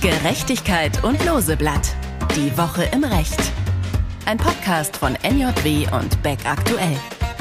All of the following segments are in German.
Gerechtigkeit und Loseblatt. Die Woche im Recht. Ein Podcast von NJW und Beck Aktuell.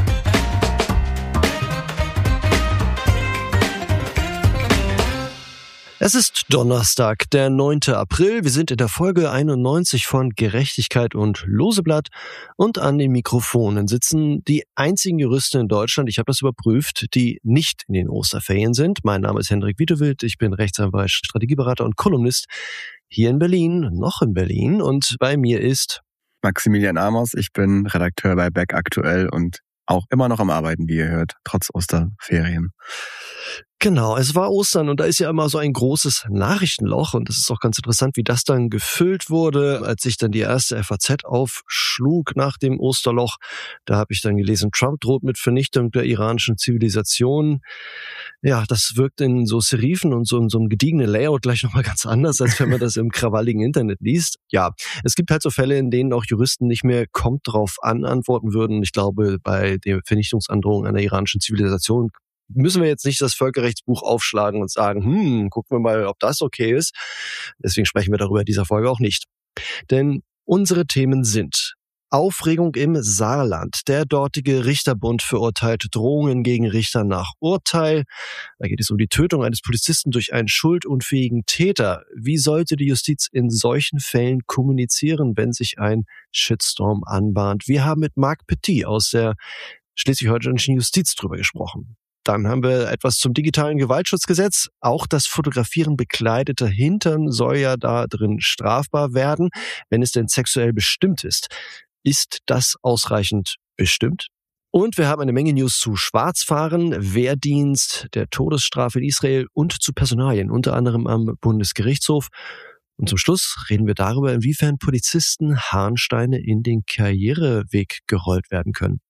Es ist Donnerstag, der 9. April. Wir sind in der Folge 91 von Gerechtigkeit und Loseblatt und an den Mikrofonen sitzen die einzigen Juristen in Deutschland, ich habe das überprüft, die nicht in den Osterferien sind. Mein Name ist Hendrik Wiedewild, ich bin Rechtsanwalt, Strategieberater und Kolumnist hier in Berlin, noch in Berlin, und bei mir ist Maximilian Amos, ich bin Redakteur bei Beck Aktuell und auch immer noch am Arbeiten, wie ihr hört, trotz Osterferien. Genau, es war Ostern und da ist ja immer so ein großes Nachrichtenloch und es ist auch ganz interessant, wie das dann gefüllt wurde, als sich dann die erste FAZ aufschlug nach dem Osterloch. Da habe ich dann gelesen, Trump droht mit Vernichtung der iranischen Zivilisation. Ja, das wirkt in so Serifen und so in so einem gediegenen Layout gleich nochmal ganz anders, als wenn man das im krawalligen Internet liest. Ja, es gibt halt so Fälle, in denen auch Juristen nicht mehr kommt drauf an antworten würden. Ich glaube, bei der Vernichtungsandrohung einer iranischen Zivilisation müssen wir jetzt nicht das Völkerrechtsbuch aufschlagen und sagen, gucken wir mal, ob das okay ist. Deswegen sprechen wir darüber in dieser Folge auch nicht. Denn unsere Themen sind Aufregung im Saarland. Der dortige Richterbund verurteilt Drohungen gegen Richter nach Urteil. Da geht es um die Tötung eines Polizisten durch einen schuldunfähigen Täter. Wie sollte die Justiz in solchen Fällen kommunizieren, wenn sich ein Shitstorm anbahnt? Wir haben mit Marc Petit aus der schleswig-holsteinischen Justiz drüber gesprochen. Dann haben wir etwas zum digitalen Gewaltschutzgesetz. Auch das Fotografieren bekleideter Hintern soll ja da drin strafbar werden, wenn es denn sexuell bestimmt ist. Ist das ausreichend bestimmt? Und wir haben eine Menge News zu Schwarzfahren, Wehrdienst, der Todesstrafe in Israel und zu Personalien, unter anderem am Bundesgerichtshof. Und zum Schluss reden wir darüber, inwiefern Polizisten Harnsteine in den Karriereweg gerollt werden können.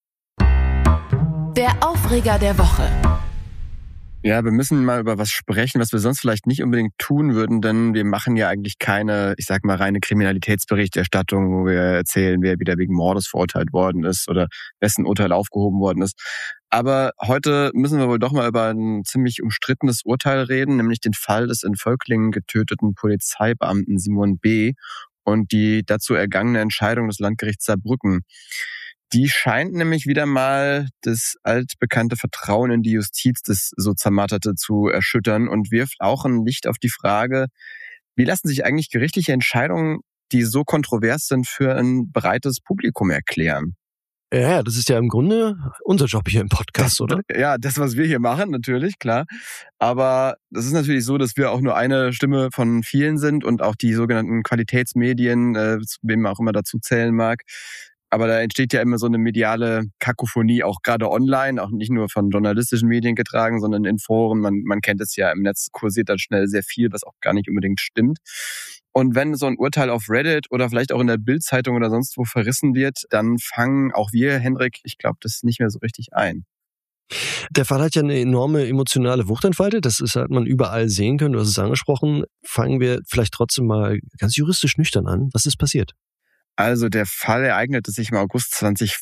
Der Aufreger der Woche. Ja, wir müssen mal über was sprechen, was wir sonst vielleicht nicht unbedingt tun würden, denn wir machen ja eigentlich keine, ich sag mal, reine Kriminalitätsberichterstattung, wo wir erzählen, wer wieder wegen Mordes verurteilt worden ist oder wessen Urteil aufgehoben worden ist. Aber heute müssen wir wohl doch mal über ein ziemlich umstrittenes Urteil reden, nämlich den Fall des in Völklingen getöteten Polizeibeamten Simon B. und die dazu ergangene Entscheidung des Landgerichts Saarbrücken. Die scheint nämlich wieder mal das altbekannte Vertrauen in die Justiz, das so zermarterte, zu erschüttern und wirft auch ein Licht auf die Frage, wie lassen sich eigentlich gerichtliche Entscheidungen, die so kontrovers sind, für ein breites Publikum erklären? Ja, das ist ja im Grunde unser Job hier im Podcast, oder? Ja, das, was wir hier machen, natürlich, klar. Aber das ist natürlich so, dass wir auch nur eine Stimme von vielen sind und auch die sogenannten Qualitätsmedien, zu wem man auch immer dazu zählen mag. Aber da entsteht ja immer so eine mediale Kakophonie, auch gerade online, auch nicht nur von journalistischen Medien getragen, sondern in Foren. Man kennt es ja, im Netz kursiert dann schnell sehr viel, was auch gar nicht unbedingt stimmt. Und wenn so ein Urteil auf Reddit oder vielleicht auch in der Bild-Zeitung oder sonst wo verrissen wird, dann fangen auch wir, Hendrik, ich glaube, das nicht mehr so richtig ein. Der Fall hat ja eine enorme emotionale Wucht entfaltet. Hat man überall sehen können, du hast es angesprochen. Fangen wir vielleicht trotzdem mal ganz juristisch nüchtern an. Was ist passiert? Also der Fall ereignete sich im August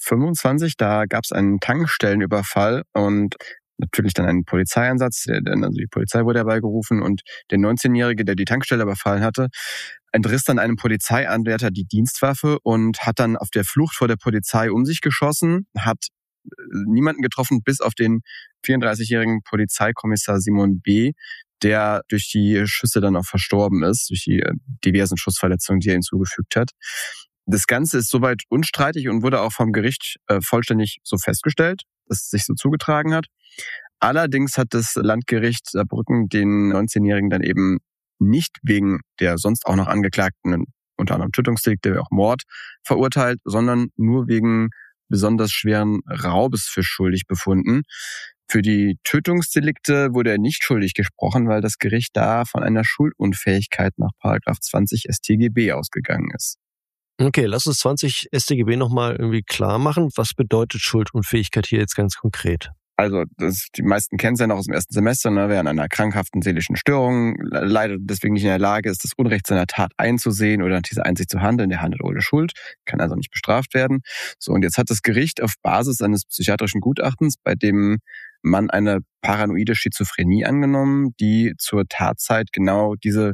2025. Da gab es einen Tankstellenüberfall und natürlich dann einen Polizeieinsatz. Also die Polizei wurde herbeigerufen und der 19-Jährige, der die Tankstelle überfallen hatte, entriss dann einem Polizeianwärter die Dienstwaffe und hat dann auf der Flucht vor der Polizei um sich geschossen, hat niemanden getroffen, bis auf den 34-jährigen Polizeikommissar Simon B., der durch die Schüsse dann auch verstorben ist, durch die diversen Schussverletzungen, die er ihm zugefügt hat. Das Ganze ist soweit unstreitig und wurde auch vom Gericht vollständig so festgestellt, dass es sich so zugetragen hat. Allerdings hat das Landgericht Saarbrücken den 19-Jährigen dann eben nicht wegen der sonst auch noch angeklagten, unter anderem Tötungsdelikte, auch Mord, verurteilt, sondern nur wegen besonders schweren Raubes für schuldig befunden. Für die Tötungsdelikte wurde er nicht schuldig gesprochen, weil das Gericht da von einer Schuldunfähigkeit nach § 20 StGB ausgegangen ist. Okay, lass uns 20 StGB nochmal irgendwie klar machen. Was bedeutet Schuldunfähigkeit hier jetzt ganz konkret? Also die meisten kennen es ja noch aus dem ersten Semester, ne? Wer an einer krankhaften seelischen Störung leidet und deswegen nicht in der Lage ist, das Unrecht seiner Tat einzusehen oder nach dieser Einsicht zu handeln, der handelt ohne Schuld, kann also nicht bestraft werden. So, und jetzt hat das Gericht auf Basis eines psychiatrischen Gutachtens, bei dem man eine paranoide Schizophrenie angenommen, die zur Tatzeit genau diese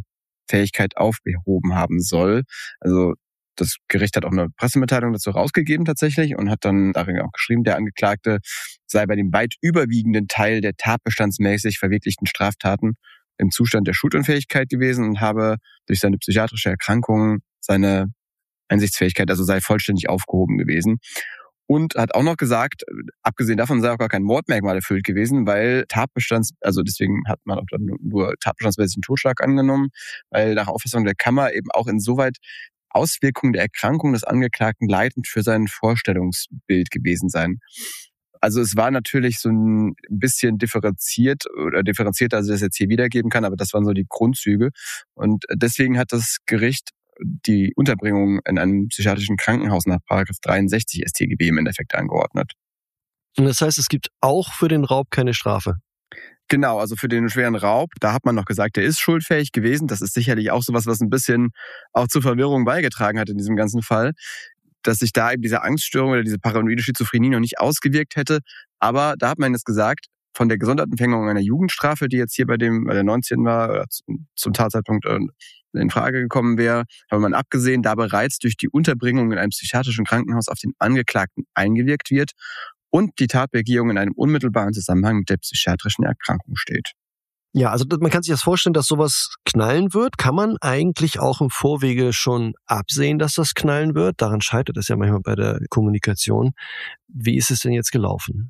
Ansichtsfähigkeit aufgehoben haben soll. Also das Gericht hat auch eine Pressemitteilung dazu rausgegeben tatsächlich und hat dann darin auch geschrieben, der Angeklagte sei bei dem weit überwiegenden Teil der tatbestandsmäßig verwirklichten Straftaten im Zustand der Schuldunfähigkeit gewesen und habe durch seine psychiatrische Erkrankung seine Einsichtsfähigkeit, also sei vollständig aufgehoben gewesen. Und hat auch noch gesagt, abgesehen davon sei auch gar kein Mordmerkmal erfüllt gewesen, weil also deswegen hat man auch nur tatbestandsmäßigen Totschlag angenommen, weil nach Auffassung der Kammer eben auch insoweit Auswirkungen der Erkrankung des Angeklagten leitend für sein Vorstellungsbild gewesen sein. Also es war natürlich so ein bisschen differenzierter, als ich das jetzt hier wiedergeben kann, aber das waren so die Grundzüge. Und deswegen hat das Gericht die Unterbringung in einem psychiatrischen Krankenhaus nach § 63 StGB im Endeffekt angeordnet. Und das heißt, es gibt auch für den Raub keine Strafe? Genau, also für den schweren Raub, da hat man noch gesagt, der ist schuldfähig gewesen. Das ist sicherlich auch sowas, was ein bisschen auch zur Verwirrung beigetragen hat in diesem ganzen Fall, dass sich da eben diese Angststörung oder diese paranoide Schizophrenie noch nicht ausgewirkt hätte. Aber da hat man jetzt gesagt, von der Gesondertenfängung einer Jugendstrafe, die jetzt hier bei der 19 war, oder zum Tatzeitpunkt in Frage gekommen wäre, habe man abgesehen, da bereits durch die Unterbringung in einem psychiatrischen Krankenhaus auf den Angeklagten eingewirkt wird und die Tatbegehung in einem unmittelbaren Zusammenhang mit der psychiatrischen Erkrankung steht. Ja, also man kann sich das vorstellen, dass sowas knallen wird. Kann man eigentlich auch im Vorwege schon absehen, dass das knallen wird? Daran scheitert es ja manchmal bei der Kommunikation. Wie ist es denn jetzt gelaufen?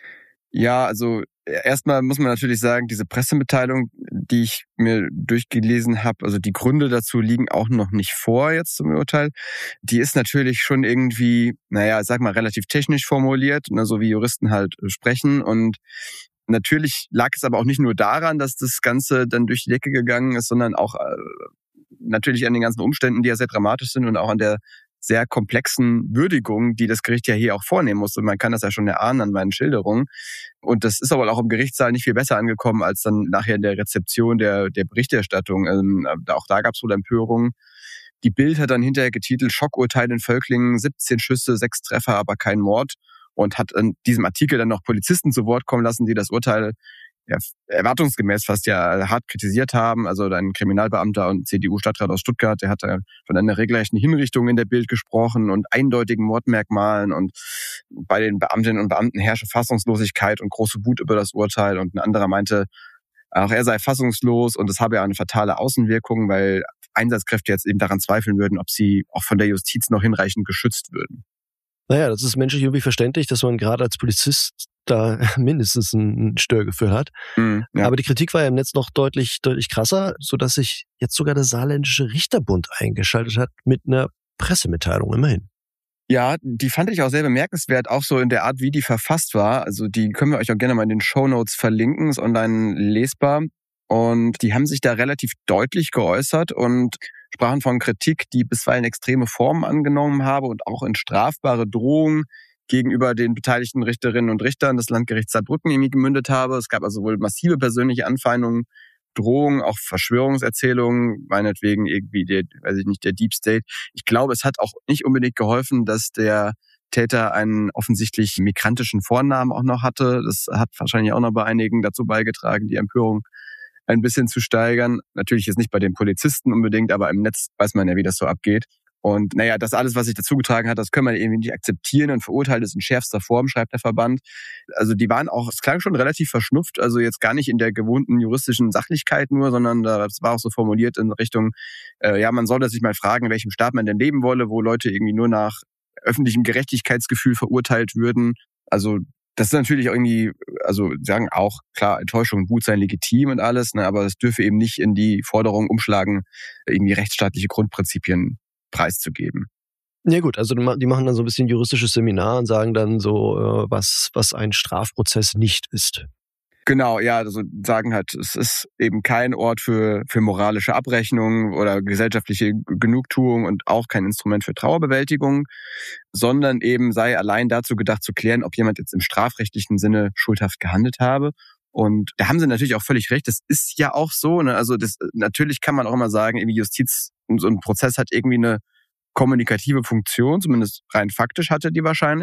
Ja, also erstmal muss man natürlich sagen, diese Pressemitteilung, die ich mir durchgelesen habe, also die Gründe dazu liegen auch noch nicht vor jetzt zum Urteil. Die ist natürlich schon irgendwie, sag mal, relativ technisch formuliert, ne, so wie Juristen halt sprechen. Und natürlich lag es aber auch nicht nur daran, dass das Ganze dann durch die Decke gegangen ist, sondern auch natürlich an den ganzen Umständen, die ja sehr dramatisch sind und auch an der sehr komplexen Würdigung, die das Gericht ja hier auch vornehmen musste. Man kann das ja schon erahnen an meinen Schilderungen. Und das ist aber auch im Gerichtssaal nicht viel besser angekommen als dann nachher in der Rezeption der Berichterstattung. Auch da gab es wohl Empörungen. Die Bild hat dann hinterher getitelt, Schockurteil in Völklingen, 17 Schüsse, 6 Treffer, aber kein Mord. Und hat in diesem Artikel dann noch Polizisten zu Wort kommen lassen, die das Urteil erwartungsgemäß fast hart kritisiert haben. Also ein Kriminalbeamter und CDU-Stadtrat aus Stuttgart, der hat von einer regelrechten Hinrichtung in der Bild gesprochen und eindeutigen Mordmerkmalen und bei den Beamtinnen und Beamten herrsche Fassungslosigkeit und große Wut über das Urteil und ein anderer meinte, auch er sei fassungslos und es habe ja eine fatale Außenwirkung, weil Einsatzkräfte jetzt eben daran zweifeln würden, ob sie auch von der Justiz noch hinreichend geschützt würden. Naja, das ist menschlich irgendwie verständlich, dass man gerade als Polizist da mindestens ein Störgefühl hat. Ja. Aber die Kritik war ja im Netz noch deutlich krasser, sodass sich jetzt sogar der Saarländische Richterbund eingeschaltet hat mit einer Pressemitteilung, immerhin. Ja, die fand ich auch sehr bemerkenswert, auch so in der Art, wie die verfasst war. Also die können wir euch auch gerne mal in den Shownotes verlinken, ist online lesbar. Und die haben sich da relativ deutlich geäußert und sprachen von Kritik, die bisweilen extreme Formen angenommen habe und auch in strafbare Drohungen gegenüber den beteiligten Richterinnen und Richtern des Landgerichts Saarbrücken irgendwie gemündet habe. Es gab also wohl massive persönliche Anfeindungen, Drohungen, auch Verschwörungserzählungen, meinetwegen irgendwie der Deep State. Ich glaube, es hat auch nicht unbedingt geholfen, dass der Täter einen offensichtlich migrantischen Vornamen auch noch hatte. Das hat wahrscheinlich auch noch bei einigen dazu beigetragen, die Empörung ein bisschen zu steigern. Natürlich jetzt nicht bei den Polizisten unbedingt, aber im Netz weiß man ja, wie das so abgeht. Und das alles, was sich dazu getragen hat, das können wir irgendwie nicht akzeptieren und verurteilt es in schärfster Form, schreibt der Verband. Also die waren auch, es klang schon relativ verschnupft, also jetzt gar nicht in der gewohnten juristischen Sachlichkeit nur, sondern das war auch so formuliert in Richtung, man sollte sich mal fragen, in welchem Staat man denn leben wolle, wo Leute irgendwie nur nach öffentlichem Gerechtigkeitsgefühl verurteilt würden. Also das ist natürlich irgendwie, also sagen auch, klar, Enttäuschung und Wut seien legitim und alles, ne, aber es dürfe eben nicht in die Forderung umschlagen, irgendwie rechtsstaatliche Grundprinzipien preiszugeben. Ja gut, also die machen dann so ein bisschen juristisches Seminar und sagen dann so, was ein Strafprozess nicht ist. Genau, ja, also sagen halt, es ist eben kein Ort für moralische Abrechnung oder gesellschaftliche Genugtuung und auch kein Instrument für Trauerbewältigung, sondern eben sei allein dazu gedacht zu klären, ob jemand jetzt im strafrechtlichen Sinne schuldhaft gehandelt habe. Und da haben sie natürlich auch völlig recht, das ist ja auch so, ne? Also natürlich kann man auch immer sagen, irgendwie Justiz, so ein Prozess hat irgendwie eine kommunikative Funktion, zumindest rein faktisch hatte die wahrscheinlich.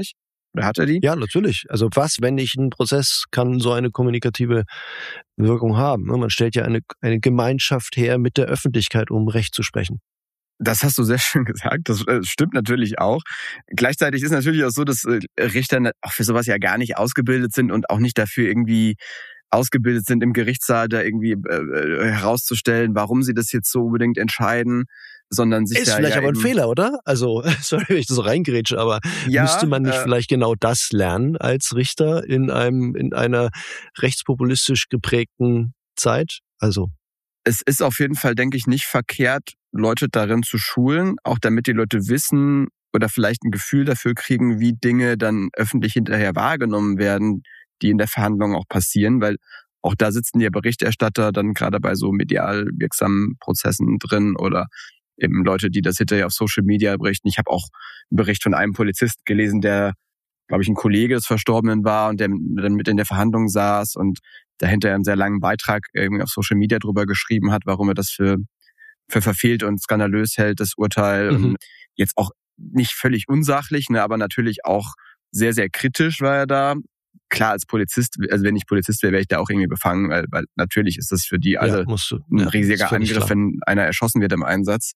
Oder hat er die? Ja, natürlich. Also was, wenn nicht ein Prozess, kann so eine kommunikative Wirkung haben. Man stellt ja eine Gemeinschaft her mit der Öffentlichkeit, um Recht zu sprechen. Das hast du sehr schön gesagt. Das stimmt natürlich auch. Gleichzeitig ist natürlich auch so, dass Richter auch für sowas ja gar nicht ausgebildet sind und auch nicht dafür irgendwie ausgebildet sind, im Gerichtssaal da irgendwie herauszustellen, warum sie das jetzt so unbedingt entscheiden, sondern sich ist da vielleicht ja aber ein Fehler, oder? Also, sorry, wenn ich das so reingrätsche, aber müsste man nicht vielleicht genau das lernen als Richter in einer rechtspopulistisch geprägten Zeit? Also. Es ist auf jeden Fall, denke ich, nicht verkehrt, Leute darin zu schulen, auch damit die Leute wissen oder vielleicht ein Gefühl dafür kriegen, wie Dinge dann öffentlich hinterher wahrgenommen werden, die in der Verhandlung auch passieren, weil auch da sitzen ja Berichterstatter dann gerade bei so medial wirksamen Prozessen drin oder eben Leute, die das hinterher auf Social Media berichten. Ich habe auch einen Bericht von einem Polizisten gelesen, der, glaube ich, ein Kollege des Verstorbenen war und der dann mit in der Verhandlung saß und dahinter einen sehr langen Beitrag irgendwie auf Social Media drüber geschrieben hat, warum er das für verfehlt und skandalös hält, das Urteil. Und jetzt auch nicht völlig unsachlich, ne, aber natürlich auch sehr, sehr kritisch war er da. Klar, als Polizist, also wenn ich Polizist wäre, wäre ich da auch irgendwie befangen, weil natürlich ist das für die alle ein riesiger Angriff, klar, wenn einer erschossen wird im Einsatz.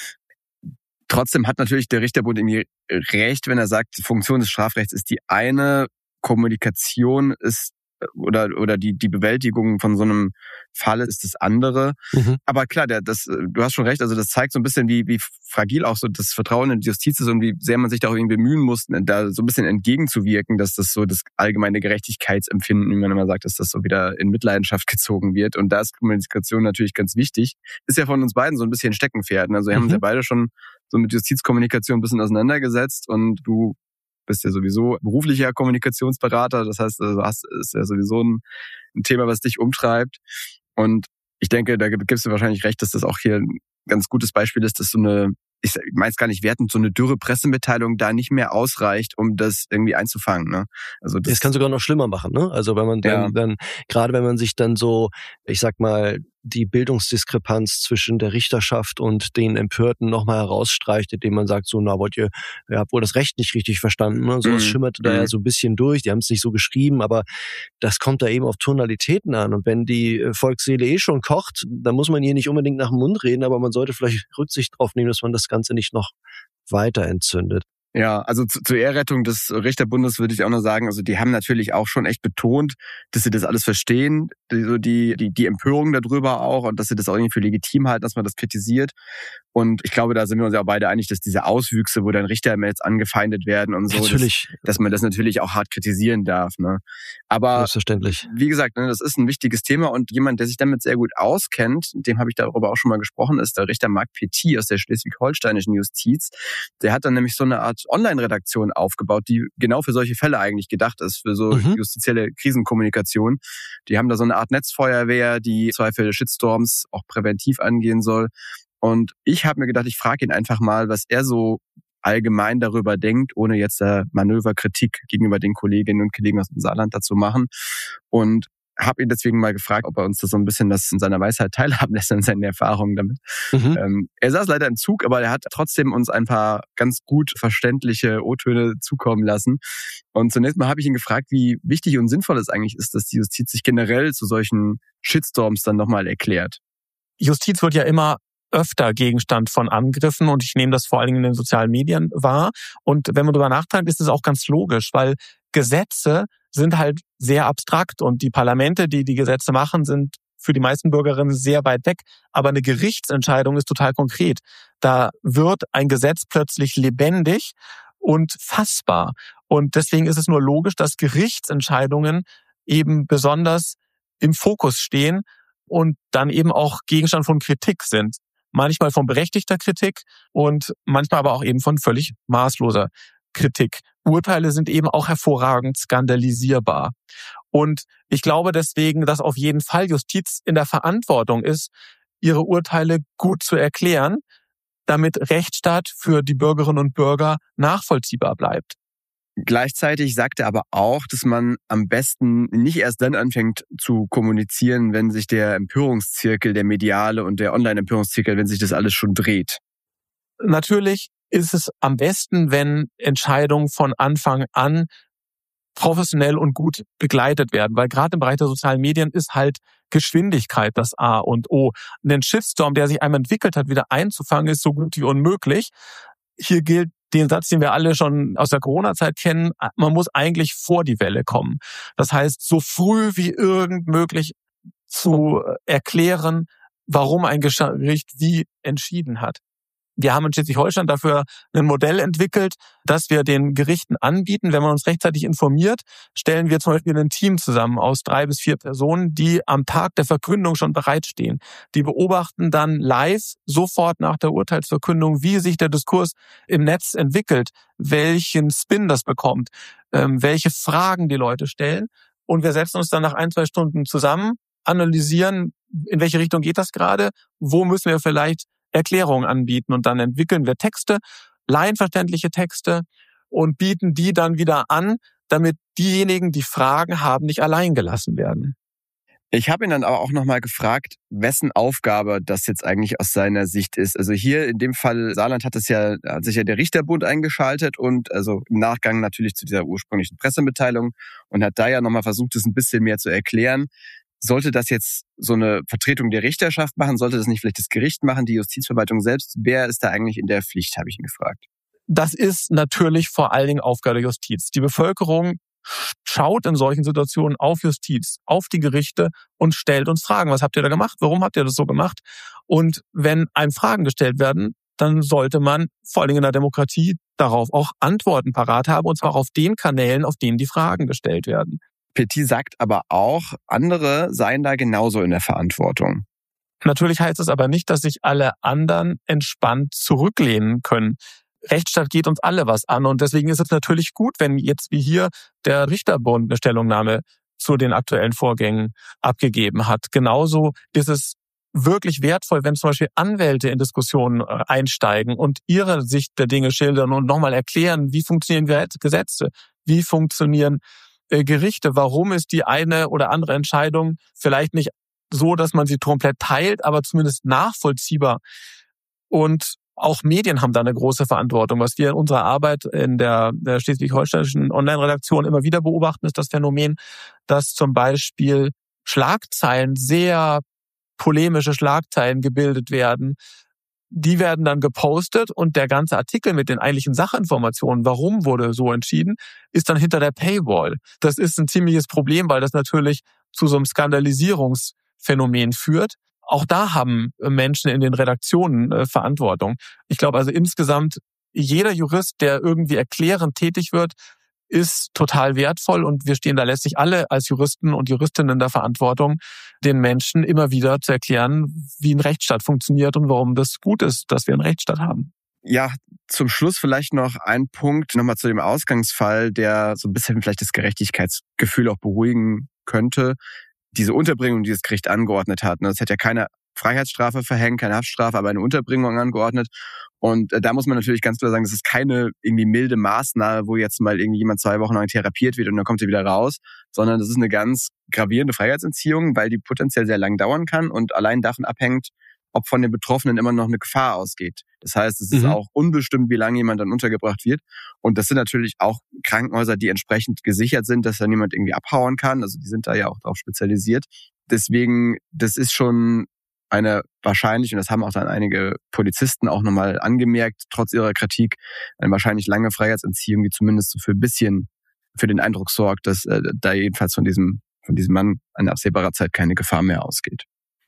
Trotzdem hat natürlich der Richterbund irgendwie recht, wenn er sagt, die Funktion des Strafrechts ist die eine, Kommunikation ist oder die Bewältigung von so einem Fall ist das andere. Aber klar, du hast schon recht, also das zeigt so ein bisschen, wie fragil auch so das Vertrauen in die Justiz ist und wie sehr man sich da auch irgendwie bemühen muss, da so ein bisschen entgegenzuwirken, dass das so das allgemeine Gerechtigkeitsempfinden, wie man immer sagt, dass das so wieder in Mitleidenschaft gezogen wird. Und da ist Kommunikation natürlich ganz wichtig. Ist ja von uns beiden so ein bisschen Steckenpferd. Also wir haben uns ja beide schon so mit Justizkommunikation ein bisschen auseinandergesetzt und du bist ja sowieso beruflicher Kommunikationsberater, das heißt, ist ja sowieso ein Thema, was dich umtreibt. Und ich denke, da gibst du wahrscheinlich recht, dass das auch hier ein ganz gutes Beispiel ist, dass so eine, ich meine es gar nicht wertend, so eine dürre Pressemitteilung da nicht mehr ausreicht, um das irgendwie einzufangen. Ne? Also das kann sogar noch schlimmer machen. Ne? Also wenn man dann gerade wenn man sich dann so, ich sag mal, die Bildungsdiskrepanz zwischen der Richterschaft und den Empörten nochmal herausstreicht, indem man sagt, so, na, ihr habt wohl das Recht nicht richtig verstanden. Ne? Sowas schimmerte da ja so ein bisschen durch. Die haben es nicht so geschrieben, aber das kommt da eben auf Tonalitäten an. Und wenn die Volksseele schon kocht, dann muss man hier nicht unbedingt nach dem Mund reden, aber man sollte vielleicht Rücksicht drauf nehmen, dass man das Ganze nicht noch weiter entzündet. Ja, also zur Ehrrettung des Richterbundes würde ich auch noch sagen, also die haben natürlich auch schon echt betont, dass sie das alles verstehen, die Empörung darüber auch und dass sie das auch irgendwie für legitim halten, dass man das kritisiert. Und ich glaube, da sind wir uns ja auch beide einig, dass diese Auswüchse, wo dann Richter jetzt angefeindet werden und so, dass man das natürlich auch hart kritisieren darf. Ne? Aber selbstverständlich. Wie gesagt, ne, das ist ein wichtiges Thema und jemand, der sich damit sehr gut auskennt, dem habe ich darüber auch schon mal gesprochen, ist der Richter Marc Petit aus der schleswig-holsteinischen Justiz. Der hat dann nämlich so eine Art Online-Redaktion aufgebaut, die genau für solche Fälle eigentlich gedacht ist, für so justizielle Krisenkommunikation. Die haben da so eine Art Netzfeuerwehr, die Zweifel Shitstorms auch präventiv angehen soll. Und ich habe mir gedacht, ich frage ihn einfach mal, was er so allgemein darüber denkt, ohne jetzt Manöverkritik gegenüber den Kolleginnen und Kollegen aus dem Saarland dazu machen. Und habe ihn deswegen mal gefragt, ob er uns da so ein bisschen das in seiner Weisheit teilhaben lässt, an seinen Erfahrungen damit. Er saß leider im Zug, aber er hat trotzdem uns ein paar ganz gut verständliche O-Töne zukommen lassen. Und zunächst mal habe ich ihn gefragt, wie wichtig und sinnvoll es eigentlich ist, dass die Justiz sich generell zu solchen Shitstorms dann nochmal erklärt. Justiz wird ja immer öfter Gegenstand von Angriffen und ich nehme das vor allen Dingen in den sozialen Medien wahr. Und wenn man darüber nachdenkt, ist es auch ganz logisch, weil Gesetze sind halt sehr abstrakt und die Parlamente, die die Gesetze machen, sind für die meisten Bürgerinnen sehr weit weg. Aber eine Gerichtsentscheidung ist total konkret. Da wird ein Gesetz plötzlich lebendig und fassbar. Und deswegen ist es nur logisch, dass Gerichtsentscheidungen eben besonders im Fokus stehen und dann eben auch Gegenstand von Kritik sind. Manchmal von berechtigter Kritik und manchmal aber auch eben von völlig maßloser Kritik. Urteile sind eben auch hervorragend skandalisierbar. Und ich glaube deswegen, dass auf jeden Fall Justiz in der Verantwortung ist, ihre Urteile gut zu erklären, damit Rechtsstaat für die Bürgerinnen und Bürger nachvollziehbar bleibt. Gleichzeitig sagt er aber auch, dass man am besten nicht erst dann anfängt zu kommunizieren, wenn sich der Empörungszirkel, der mediale und der Online-Empörungszirkel, wenn sich das alles schon dreht. Natürlich ist es am besten, wenn Entscheidungen von Anfang an professionell und gut begleitet werden. Weil gerade im Bereich der sozialen Medien ist halt Geschwindigkeit das A und O. Einen Shitstorm, der sich einmal entwickelt hat, wieder einzufangen, ist so gut wie unmöglich. Hier gilt den Satz, den wir alle schon aus der Corona-Zeit kennen, man muss eigentlich vor die Welle kommen. Das heißt, so früh wie irgend möglich zu erklären, warum ein Gericht wie entschieden hat. Wir haben in Schleswig-Holstein dafür ein Modell entwickelt, das wir den Gerichten anbieten. Wenn man uns rechtzeitig informiert, stellen wir zum Beispiel ein Team zusammen aus 3 bis 4 Personen, die am Tag der Verkündung schon bereitstehen. Die beobachten dann live, sofort nach der Urteilsverkündung, wie sich der Diskurs im Netz entwickelt, welchen Spin das bekommt, welche Fragen die Leute stellen. Und wir setzen uns dann nach 1-2 Stunden zusammen, analysieren, in welche Richtung geht das gerade, wo müssen wir vielleicht Erklärungen anbieten, und dann entwickeln wir Texte, laienverständliche Texte, und bieten die dann wieder an, damit diejenigen, die Fragen haben, nicht allein gelassen werden. Ich habe ihn dann aber auch nochmal gefragt, wessen Aufgabe das jetzt eigentlich aus seiner Sicht ist. Also hier in dem Fall Saarland hat sich ja der Richterbund eingeschaltet und also im Nachgang natürlich zu dieser ursprünglichen Pressemitteilung und hat da ja nochmal versucht, es ein bisschen mehr zu erklären. Sollte das jetzt so eine Vertretung der Richterschaft machen? Sollte das nicht vielleicht das Gericht machen, die Justizverwaltung selbst? Wer ist da eigentlich in der Pflicht, habe ich ihn gefragt. Das ist natürlich vor allen Dingen Aufgabe der Justiz. Die Bevölkerung schaut in solchen Situationen auf Justiz, auf die Gerichte und stellt uns Fragen. Was habt ihr da gemacht? Warum habt ihr das so gemacht? Und wenn einem Fragen gestellt werden, dann sollte man vor allen Dingen in der Demokratie darauf auch Antworten parat haben, und zwar auch auf den Kanälen, auf denen die Fragen gestellt werden. Petit sagt aber auch, andere seien da genauso in der Verantwortung. Natürlich heißt es aber nicht, dass sich alle anderen entspannt zurücklehnen können. Rechtsstaat geht uns alle was an, und deswegen ist es natürlich gut, wenn jetzt wie hier der Richterbund eine Stellungnahme zu den aktuellen Vorgängen abgegeben hat. Genauso ist es wirklich wertvoll, wenn zum Beispiel Anwälte in Diskussionen einsteigen und ihre Sicht der Dinge schildern und nochmal erklären, wie funktionieren Gesetze, wie funktionieren Gerichte, warum ist die eine oder andere Entscheidung vielleicht nicht so, dass man sie komplett teilt, aber zumindest nachvollziehbar. Und auch Medien haben da eine große Verantwortung. Was wir in unserer Arbeit in der schleswig-holsteinischen Online-Redaktion immer wieder beobachten, ist das Phänomen, dass zum Beispiel Schlagzeilen, sehr polemische Schlagzeilen gebildet werden. Die werden dann gepostet, und der ganze Artikel mit den eigentlichen Sachinformationen, warum wurde so entschieden, ist dann hinter der Paywall. Das ist ein ziemliches Problem, weil das natürlich zu so einem Skandalisierungsphänomen führt. Auch da haben Menschen in den Redaktionen Verantwortung. Ich glaube also insgesamt, jeder Jurist, der irgendwie erklärend tätig wird, ist total wertvoll, und wir stehen da letztlich alle als Juristen und Juristinnen in der Verantwortung, den Menschen immer wieder zu erklären, wie ein Rechtsstaat funktioniert und warum das gut ist, dass wir einen Rechtsstaat haben. Ja, zum Schluss vielleicht noch ein Punkt nochmal zu dem Ausgangsfall, der so ein bisschen vielleicht das Gerechtigkeitsgefühl auch beruhigen könnte. Diese Unterbringung, die das Gericht angeordnet hat, das hätte ja keine Freiheitsstrafe verhängt, keine Haftstrafe, aber eine Unterbringung angeordnet. Und da muss man natürlich ganz klar sagen, das ist keine irgendwie milde Maßnahme, wo jetzt mal irgendwie jemand 2 Wochen lang therapiert wird und dann kommt er wieder raus, sondern das ist eine ganz gravierende Freiheitsentziehung, weil die potenziell sehr lang dauern kann und allein davon abhängt, ob von den Betroffenen immer noch eine Gefahr ausgeht. Das heißt, es ist auch unbestimmt, wie lange jemand dann untergebracht wird. Und das sind natürlich auch Krankenhäuser, die entsprechend gesichert sind, dass da niemand irgendwie abhauen kann. Also die sind da ja auch darauf spezialisiert. Deswegen, das ist schon eine wahrscheinlich, und das haben auch dann einige Polizisten auch nochmal angemerkt, trotz ihrer Kritik, eine wahrscheinlich lange Freiheitsentziehung, die zumindest so für ein bisschen für den Eindruck sorgt, dass da jedenfalls von diesem Mann in absehbarer Zeit keine Gefahr mehr ausgeht.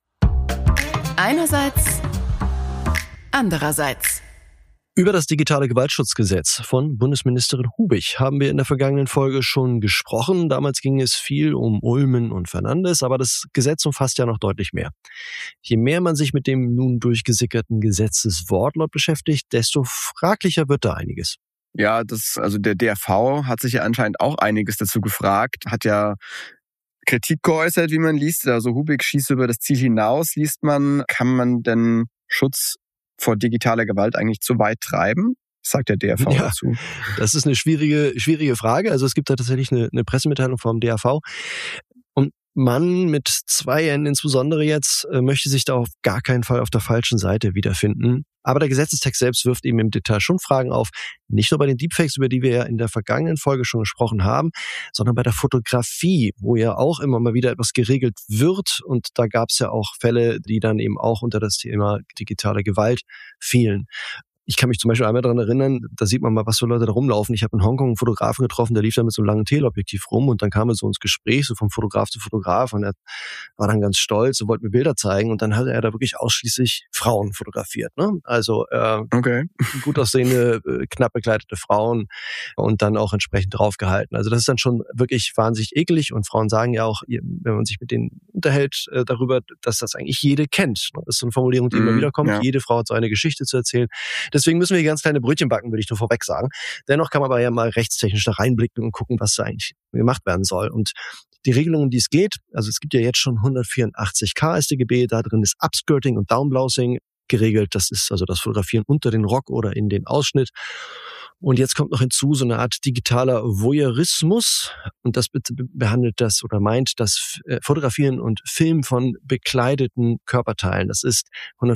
Einerseits, andererseits. Über das digitale Gewaltschutzgesetz von Bundesministerin Hubig haben wir in der vergangenen Folge schon gesprochen. Damals ging es viel um Ulmen und Fernandes, aber das Gesetz umfasst ja noch deutlich mehr. Je mehr man sich mit dem nun durchgesickerten Gesetzeswortlaut beschäftigt, desto fraglicher wird da einiges. Ja, also der DRV hat sich ja anscheinend auch einiges dazu gefragt, hat ja Kritik geäußert, wie man liest. Also Hubig schießt über das Ziel hinaus, liest man. Kann man denn Schutz vor digitaler Gewalt eigentlich zu weit treiben? Was sagt der DRV dazu? Das ist eine schwierige Frage. Also es gibt da tatsächlich eine Pressemitteilung vom DRV. Und Mann mit 2 N insbesondere jetzt möchte sich da auf gar keinen Fall auf der falschen Seite wiederfinden. Aber der Gesetzestext selbst wirft eben im Detail schon Fragen auf, nicht nur bei den Deepfakes, über die wir ja in der vergangenen Folge schon gesprochen haben, sondern bei der Fotografie, wo ja auch immer mal wieder etwas geregelt wird. Und da gab es ja auch Fälle, die dann eben auch unter das Thema digitale Gewalt fielen. Ich kann mich zum Beispiel einmal daran erinnern, da sieht man mal, was für Leute da rumlaufen. Ich habe in Hongkong einen Fotografen getroffen, der lief da mit so einem langen Teleobjektiv rum und dann kam er so ins Gespräch, so vom Fotograf zu Fotograf und er war dann ganz stolz und wollte mir Bilder zeigen und dann hatte er da wirklich ausschließlich Frauen fotografiert, ne? Also gut aussehende, knapp bekleidete Frauen und dann auch entsprechend draufgehalten. Also das ist dann schon wirklich wahnsinnig eklig und Frauen sagen ja auch, wenn man sich mit denen unterhält, darüber, dass das eigentlich jede kennt. Das ist so eine Formulierung, die immer wieder kommt. Ja. Jede Frau hat so eine Geschichte zu erzählen. Deswegen müssen wir hier ganz kleine Brötchen backen, würde ich nur vorweg sagen. Dennoch kann man aber ja mal rechtstechnisch da reinblicken und gucken, was da eigentlich gemacht werden soll. Und die Regelung, um die es geht, also es gibt ja jetzt schon 184k StGB, da drin ist Upskirting und Downblousing geregelt. Das ist also das Fotografieren unter den Rock oder in den Ausschnitt. Und jetzt kommt noch hinzu so eine Art digitaler Voyeurismus. Und das behandelt das oder meint das Fotografieren und Filmen von bekleideten Körperteilen. Das ist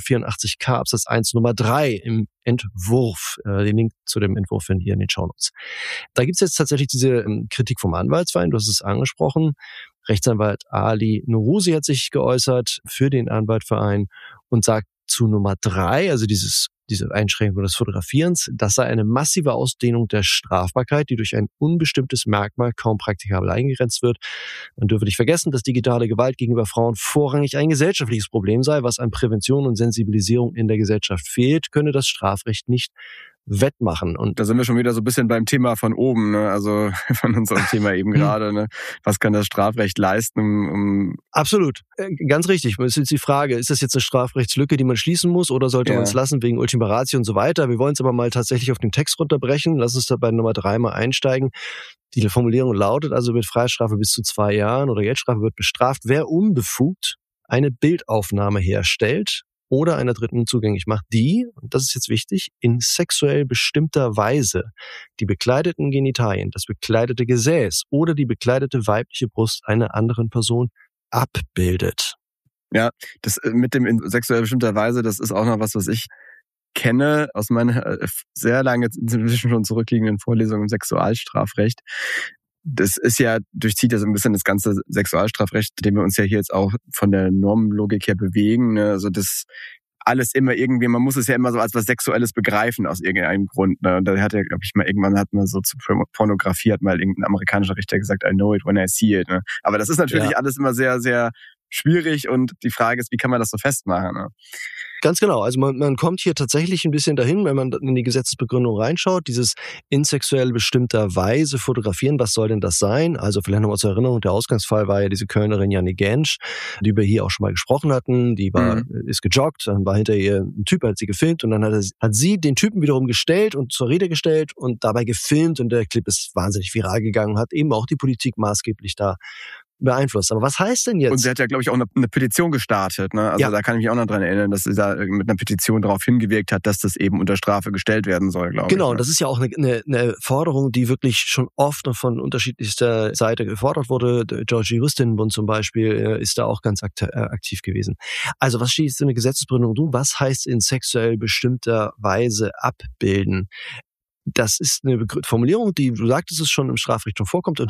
184k Absatz 1 Nummer 3 im Entwurf. Den Link zu dem Entwurf findet ihr in den Shownotes. Da gibt's jetzt tatsächlich diese Kritik vom Anwaltsverein. Du hast es angesprochen. Rechtsanwalt Ali Nourouzi hat sich geäußert für den Anwaltsverein und sagt zu Nummer 3, also diese Einschränkung des Fotografierens, das sei eine massive Ausdehnung der Strafbarkeit, die durch ein unbestimmtes Merkmal kaum praktikabel eingegrenzt wird. Man dürfe nicht vergessen, dass digitale Gewalt gegenüber Frauen vorrangig ein gesellschaftliches Problem sei. Was an Prävention und Sensibilisierung in der Gesellschaft fehlt, könne das Strafrecht nicht wettmachen. Und da sind wir schon wieder so ein bisschen beim Thema von oben, ne? Also von unserem Thema eben gerade. Ne? Was kann das Strafrecht leisten? Absolut, ganz richtig. Es ist jetzt die Frage, ist das jetzt eine Strafrechtslücke, die man schließen muss oder sollte man es lassen wegen Ultima Ratio und so weiter? Wir wollen es aber mal tatsächlich auf den Text runterbrechen. Lass uns da bei Nummer 3 mal einsteigen. Die Formulierung lautet also mit Freiheitsstrafe bis zu 2 Jahren oder Geldstrafe wird bestraft, wer unbefugt eine Bildaufnahme herstellt oder einer Dritten zugänglich macht, die, und das ist jetzt wichtig, in sexuell bestimmter Weise die bekleideten Genitalien, das bekleidete Gesäß oder die bekleidete weibliche Brust einer anderen Person abbildet. Ja, das mit dem in sexuell bestimmter Weise, das ist auch noch was ich kenne aus meiner sehr lange inzwischen schon zurückliegenden Vorlesung im Sexualstrafrecht. Das ist ja, durchzieht ja so ein bisschen das ganze Sexualstrafrecht, dem wir uns ja hier jetzt auch von der Normenlogik her bewegen. Ne? Also das alles immer irgendwie, man muss es ja immer so als was Sexuelles begreifen aus irgendeinem Grund. Ne? Und da hat ja, glaube ich, irgendwann hat man so zu Pornografie, hat mal irgendein amerikanischer Richter gesagt, I know it when I see it. Ne? Aber das ist natürlich alles immer sehr, sehr schwierig und die Frage ist, wie kann man das so festmachen? Ne? Ganz genau. Also man kommt hier tatsächlich ein bisschen dahin, wenn man in die Gesetzesbegründung reinschaut, dieses in sexuell bestimmter Weise fotografieren, was soll denn das sein? Also vielleicht nochmal zur Erinnerung, der Ausgangsfall war ja diese Kölnerin Janni Gensch, die wir hier auch schon mal gesprochen hatten, die ist gejoggt, dann war hinter ihr ein Typ, hat sie gefilmt und dann hat sie den Typen wiederum gestellt und zur Rede gestellt und dabei gefilmt und der Clip ist wahnsinnig viral gegangen, hat eben auch die Politik maßgeblich da beeinflusst. Aber was heißt denn jetzt? Und sie hat ja, glaube ich, auch eine Petition gestartet. Ne? Also da kann ich mich auch noch dran erinnern, dass sie da mit einer Petition darauf hingewirkt hat, dass das eben unter Strafe gestellt werden soll, glaube ich. Genau, und das ist ja auch eine Forderung, die wirklich schon oft noch von unterschiedlichster Seite gefordert wurde. Der Deutsche Juristinnenbund zum Beispiel ist da auch ganz aktiv gewesen. Also was steht jetzt in der Gesetzesbegründung? Was heißt in sexuell bestimmter Weise abbilden? Das ist eine Formulierung, die, du sagtest es schon, im Strafrecht schon vorkommt, in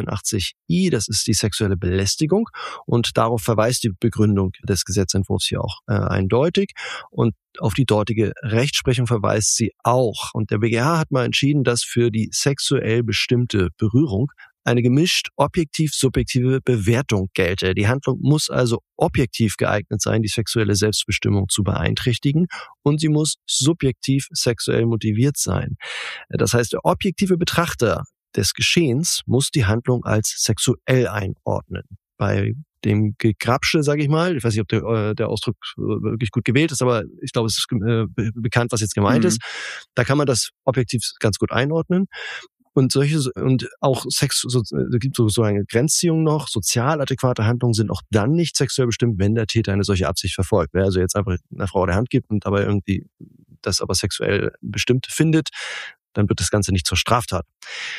184i, das ist die sexuelle Belästigung und darauf verweist die Begründung des Gesetzentwurfs hier auch eindeutig und auf die dortige Rechtsprechung verweist sie auch. Und der BGH hat mal entschieden, dass für die sexuell bestimmte Berührung eine gemischt objektiv-subjektive Bewertung gelte. Die Handlung muss also objektiv geeignet sein, die sexuelle Selbstbestimmung zu beeinträchtigen und sie muss subjektiv sexuell motiviert sein. Das heißt, der objektive Betrachter des Geschehens muss die Handlung als sexuell einordnen. Bei dem Gegrapsche, sage ich mal, ich weiß nicht, ob der Ausdruck wirklich gut gewählt ist, aber ich glaube, es ist bekannt, was jetzt gemeint ist. Da kann man das objektiv ganz gut einordnen. Und auch da gibt es so eine Grenzziehung noch. Sozial adäquate Handlungen sind auch dann nicht sexuell bestimmt, wenn der Täter eine solche Absicht verfolgt. Wer also jetzt einfach einer Frau die Hand gibt und dabei irgendwie das aber sexuell bestimmt findet, dann wird das Ganze nicht zur Straftat.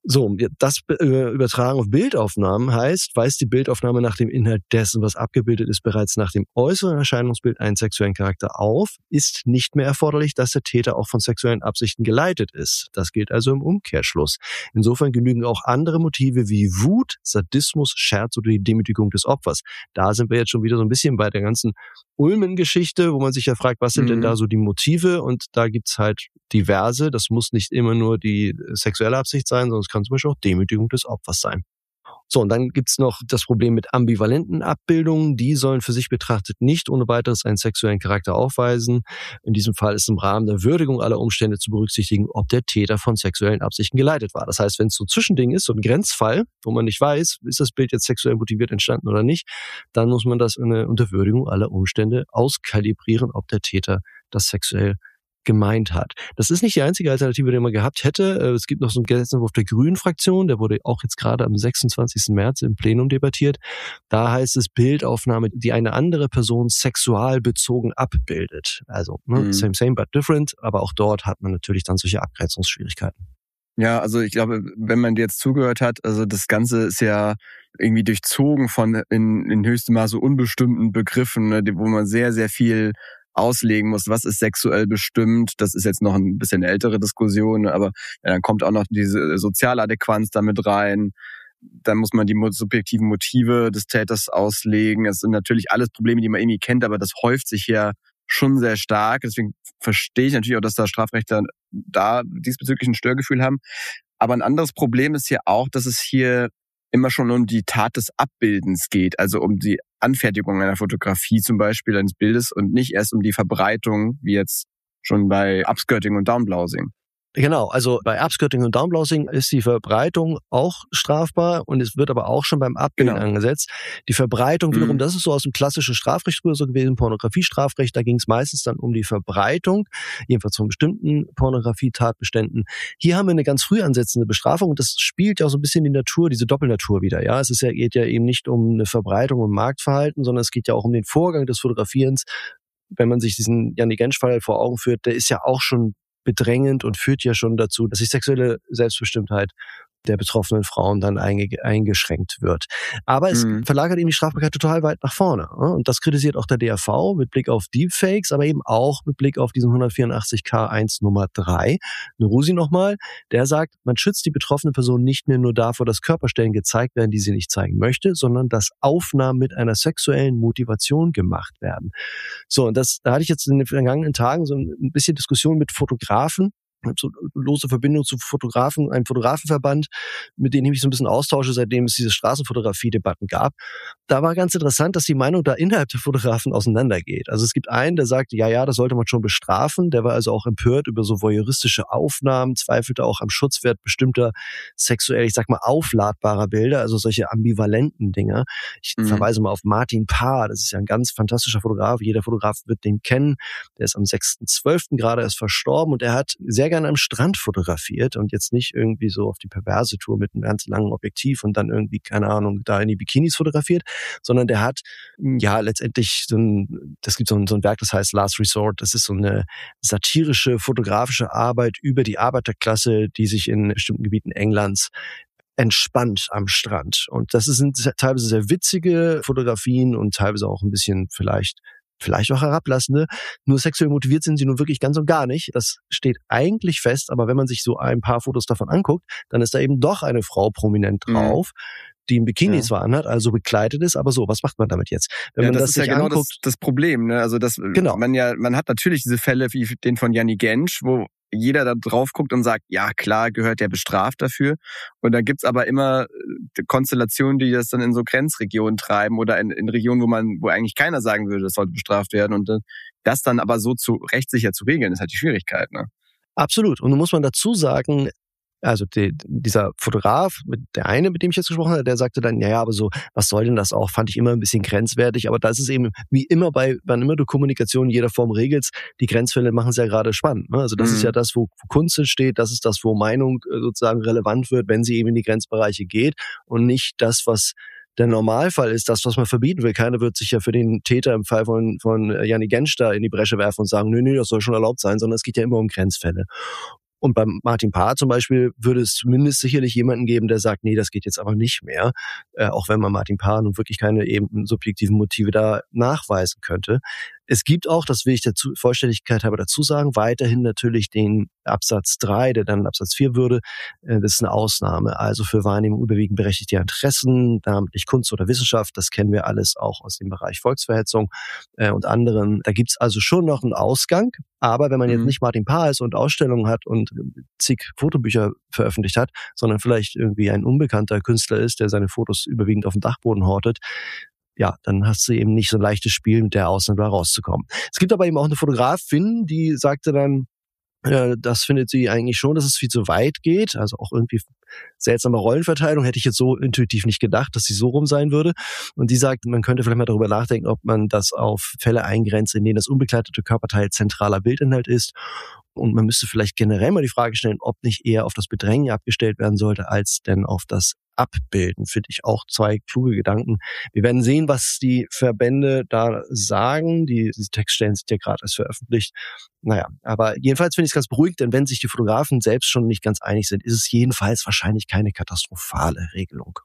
So, das Übertragen auf Bildaufnahmen heißt, weist die Bildaufnahme nach dem Inhalt dessen, was abgebildet ist, bereits nach dem äußeren Erscheinungsbild einen sexuellen Charakter auf, ist nicht mehr erforderlich, dass der Täter auch von sexuellen Absichten geleitet ist. Das gilt also im Umkehrschluss. Insofern genügen auch andere Motive wie Wut, Sadismus, Scherz oder die Demütigung des Opfers. Da sind wir jetzt schon wieder so ein bisschen bei der ganzen Ulmen-Geschichte, wo man sich ja fragt, was sind denn da so die Motive? Und da gibt's halt diverse. Das muss nicht immer nur die sexuelle Absicht sein, sondern es kann zum Beispiel auch Demütigung des Opfers sein. So, und dann gibt's noch das Problem mit ambivalenten Abbildungen. Die sollen für sich betrachtet nicht ohne weiteres einen sexuellen Charakter aufweisen. In diesem Fall ist im Rahmen der Würdigung aller Umstände zu berücksichtigen, ob der Täter von sexuellen Absichten geleitet war. Das heißt, wenn es so ein Zwischending ist, so ein Grenzfall, wo man nicht weiß, ist das Bild jetzt sexuell motiviert entstanden oder nicht, dann muss man das unter Würdigung aller Umstände auskalibrieren, ob der Täter das sexuell gemeint hat. Das ist nicht die einzige Alternative, die man gehabt hätte. Es gibt noch so einen Gesetzentwurf der Grünen-Fraktion, der wurde auch jetzt gerade am 26. März im Plenum debattiert. Da heißt es Bildaufnahme, die eine andere Person sexualbezogen abbildet. Also same but different, aber auch dort hat man natürlich dann solche Abgrenzungsschwierigkeiten. Ja, also ich glaube, wenn man dir jetzt zugehört hat, also das Ganze ist ja irgendwie durchzogen von in höchstem Maße unbestimmten Begriffen, ne, wo man sehr, sehr viel auslegen muss, was ist sexuell bestimmt. Das ist jetzt noch ein bisschen ältere Diskussion, aber ja, dann kommt auch noch diese Sozialadäquanz damit rein. Dann muss man die subjektiven Motive des Täters auslegen. Es sind natürlich alles Probleme, die man irgendwie kennt, aber das häuft sich ja schon sehr stark. Deswegen verstehe ich natürlich auch, dass da Strafrechtler da diesbezüglich ein Störgefühl haben. Aber ein anderes Problem ist hier auch, dass es hier immer schon um die Tat des Abbildens geht, also um die Anfertigung einer Fotografie zum Beispiel eines Bildes und nicht erst um die Verbreitung, wie jetzt schon bei Upskirting und Downblousing. Genau, also bei Upskirting und Downblousing ist die Verbreitung auch strafbar und es wird aber auch schon beim Abbilden angesetzt. Die Verbreitung wiederum, das ist so aus dem klassischen Strafrecht früher so gewesen, Pornografiestrafrecht, da ging es meistens dann um die Verbreitung, jedenfalls von bestimmten Pornografie-Tatbeständen. Hier haben wir eine ganz früh ansetzende Bestrafung und das spielt ja auch so ein bisschen die Natur, diese Doppelnatur wieder. Ja, es ist ja, geht ja eben nicht um eine Verbreitung und Marktverhalten, sondern es geht ja auch um den Vorgang des Fotografierens. Wenn man sich diesen Janni Gensch-Fall vor Augen führt, der ist ja auch schon bedrängend und führt ja schon dazu, dass die sexuelle Selbstbestimmtheit der betroffenen Frauen dann eingeschränkt wird. Aber es verlagert eben die Strafbarkeit total weit nach vorne. Und das kritisiert auch der DRV mit Blick auf Deepfakes, aber eben auch mit Blick auf diesen 184k1 Nummer 3. Nuruzi nochmal, der sagt, man schützt die betroffene Person nicht mehr nur davor, dass Körperstellen gezeigt werden, die sie nicht zeigen möchte, sondern dass Aufnahmen mit einer sexuellen Motivation gemacht werden. So, und da hatte ich jetzt in den vergangenen Tagen so ein bisschen Diskussion mit Fotografen. Ich habe so lose Verbindung zu Fotografen, einem Fotografenverband, mit denen ich mich so ein bisschen austausche, seitdem es diese Straßenfotografie-Debatten gab. Da war ganz interessant, dass die Meinung da innerhalb der Fotografen auseinandergeht. Also es gibt einen, der sagt, ja, das sollte man schon bestrafen. Der war also auch empört über so voyeuristische Aufnahmen, zweifelte auch am Schutzwert bestimmter sexuell, ich sag mal, aufladbarer Bilder, also solche ambivalenten Dinger. Ich verweise mal auf Martin Paar, das ist ja ein ganz fantastischer Fotograf. Jeder Fotograf wird den kennen. Der ist am 6.12. gerade erst verstorben und er hat sehr gerne am Strand fotografiert und jetzt nicht irgendwie so auf die perverse Tour mit einem ganz langen Objektiv und dann irgendwie, keine Ahnung, da in die Bikinis fotografiert, sondern der hat ja letztendlich das gibt so ein Werk, das heißt Last Resort, das ist so eine satirische, fotografische Arbeit über die Arbeiterklasse, die sich in bestimmten Gebieten Englands entspannt am Strand. Und das sind teilweise sehr witzige Fotografien und teilweise auch ein bisschen vielleicht auch herablassende. Nur sexuell motiviert sind sie nun wirklich ganz und gar nicht. Das steht eigentlich fest, aber wenn man sich so ein paar Fotos davon anguckt, dann ist da eben doch eine Frau prominent drauf, die ein Bikini zwar anhat, also bekleidet ist, aber so, was macht man damit jetzt? Wenn man das ist sich ja genau anguckt, das Problem, ne? Also man hat natürlich diese Fälle wie den von Janni Gensch, wo jeder da drauf guckt und sagt, ja klar, gehört der bestraft dafür. Und da gibt's aber immer Konstellationen, die das dann in so Grenzregionen treiben oder in Regionen, wo eigentlich keiner sagen würde, das sollte bestraft werden. Und das dann aber so rechtssicher zu regeln, ist halt die Schwierigkeit, ne? Absolut. Und nun muss man dazu sagen, also dieser Fotograf, der eine, mit dem ich jetzt gesprochen habe, der sagte dann, ja, aber so, was soll denn das auch? Fand ich immer ein bisschen grenzwertig. Aber das ist eben, wie immer wann immer du Kommunikation in jeder Form regelst, die Grenzfälle machen es ja gerade spannend. Ne? Also das ist ja das, wo Kunst entsteht, das ist das, wo Meinung sozusagen relevant wird, wenn sie eben in die Grenzbereiche geht und nicht das, was der Normalfall ist, das, was man verbieten will. Keiner wird sich ja für den Täter im Fall von Janni Gensch da in die Bresche werfen und sagen, nö, das soll schon erlaubt sein, sondern es geht ja immer um Grenzfälle. Und beim Martin Paar zum Beispiel würde es zumindest sicherlich jemanden geben, der sagt, nee, das geht jetzt aber nicht mehr, auch wenn man Martin Paar nun wirklich keine eben subjektiven Motive da nachweisen könnte. Es gibt auch, das will ich der Vollständigkeit halber dazu sagen, weiterhin natürlich den Absatz 3, der dann Absatz 4 würde. Das ist eine Ausnahme. Also für Wahrnehmung überwiegend berechtigter Interessen, namentlich Kunst oder Wissenschaft, das kennen wir alles auch aus dem Bereich Volksverhetzung und anderen. Da gibt's also schon noch einen Ausgang. Aber wenn man jetzt nicht Martin Paar ist und Ausstellungen hat und zig Fotobücher veröffentlicht hat, sondern vielleicht irgendwie ein unbekannter Künstler ist, der seine Fotos überwiegend auf dem Dachboden hortet, ja, dann hast du eben nicht so ein leichtes Spiel, mit der Ausnahme rauszukommen. Es gibt aber eben auch eine Fotografin, die sagte dann, das findet sie eigentlich schon, dass es viel zu weit geht. Also auch irgendwie seltsame Rollenverteilung. Hätte ich jetzt so intuitiv nicht gedacht, dass sie so rum sein würde. Und die sagt, man könnte vielleicht mal darüber nachdenken, ob man das auf Fälle eingrenzt, in denen das unbekleidete Körperteil zentraler Bildinhalt ist. Und man müsste vielleicht generell mal die Frage stellen, ob nicht eher auf das Bedrängen abgestellt werden sollte, als denn auf das Abbilden. Finde ich auch zwei kluge Gedanken. Wir werden sehen, was die Verbände da sagen. Diese Textstellen sind ja gerade erst veröffentlicht. Naja, aber jedenfalls finde ich es ganz beruhigend, denn wenn sich die Fotografen selbst schon nicht ganz einig sind, ist es jedenfalls wahrscheinlich keine katastrophale Regelung.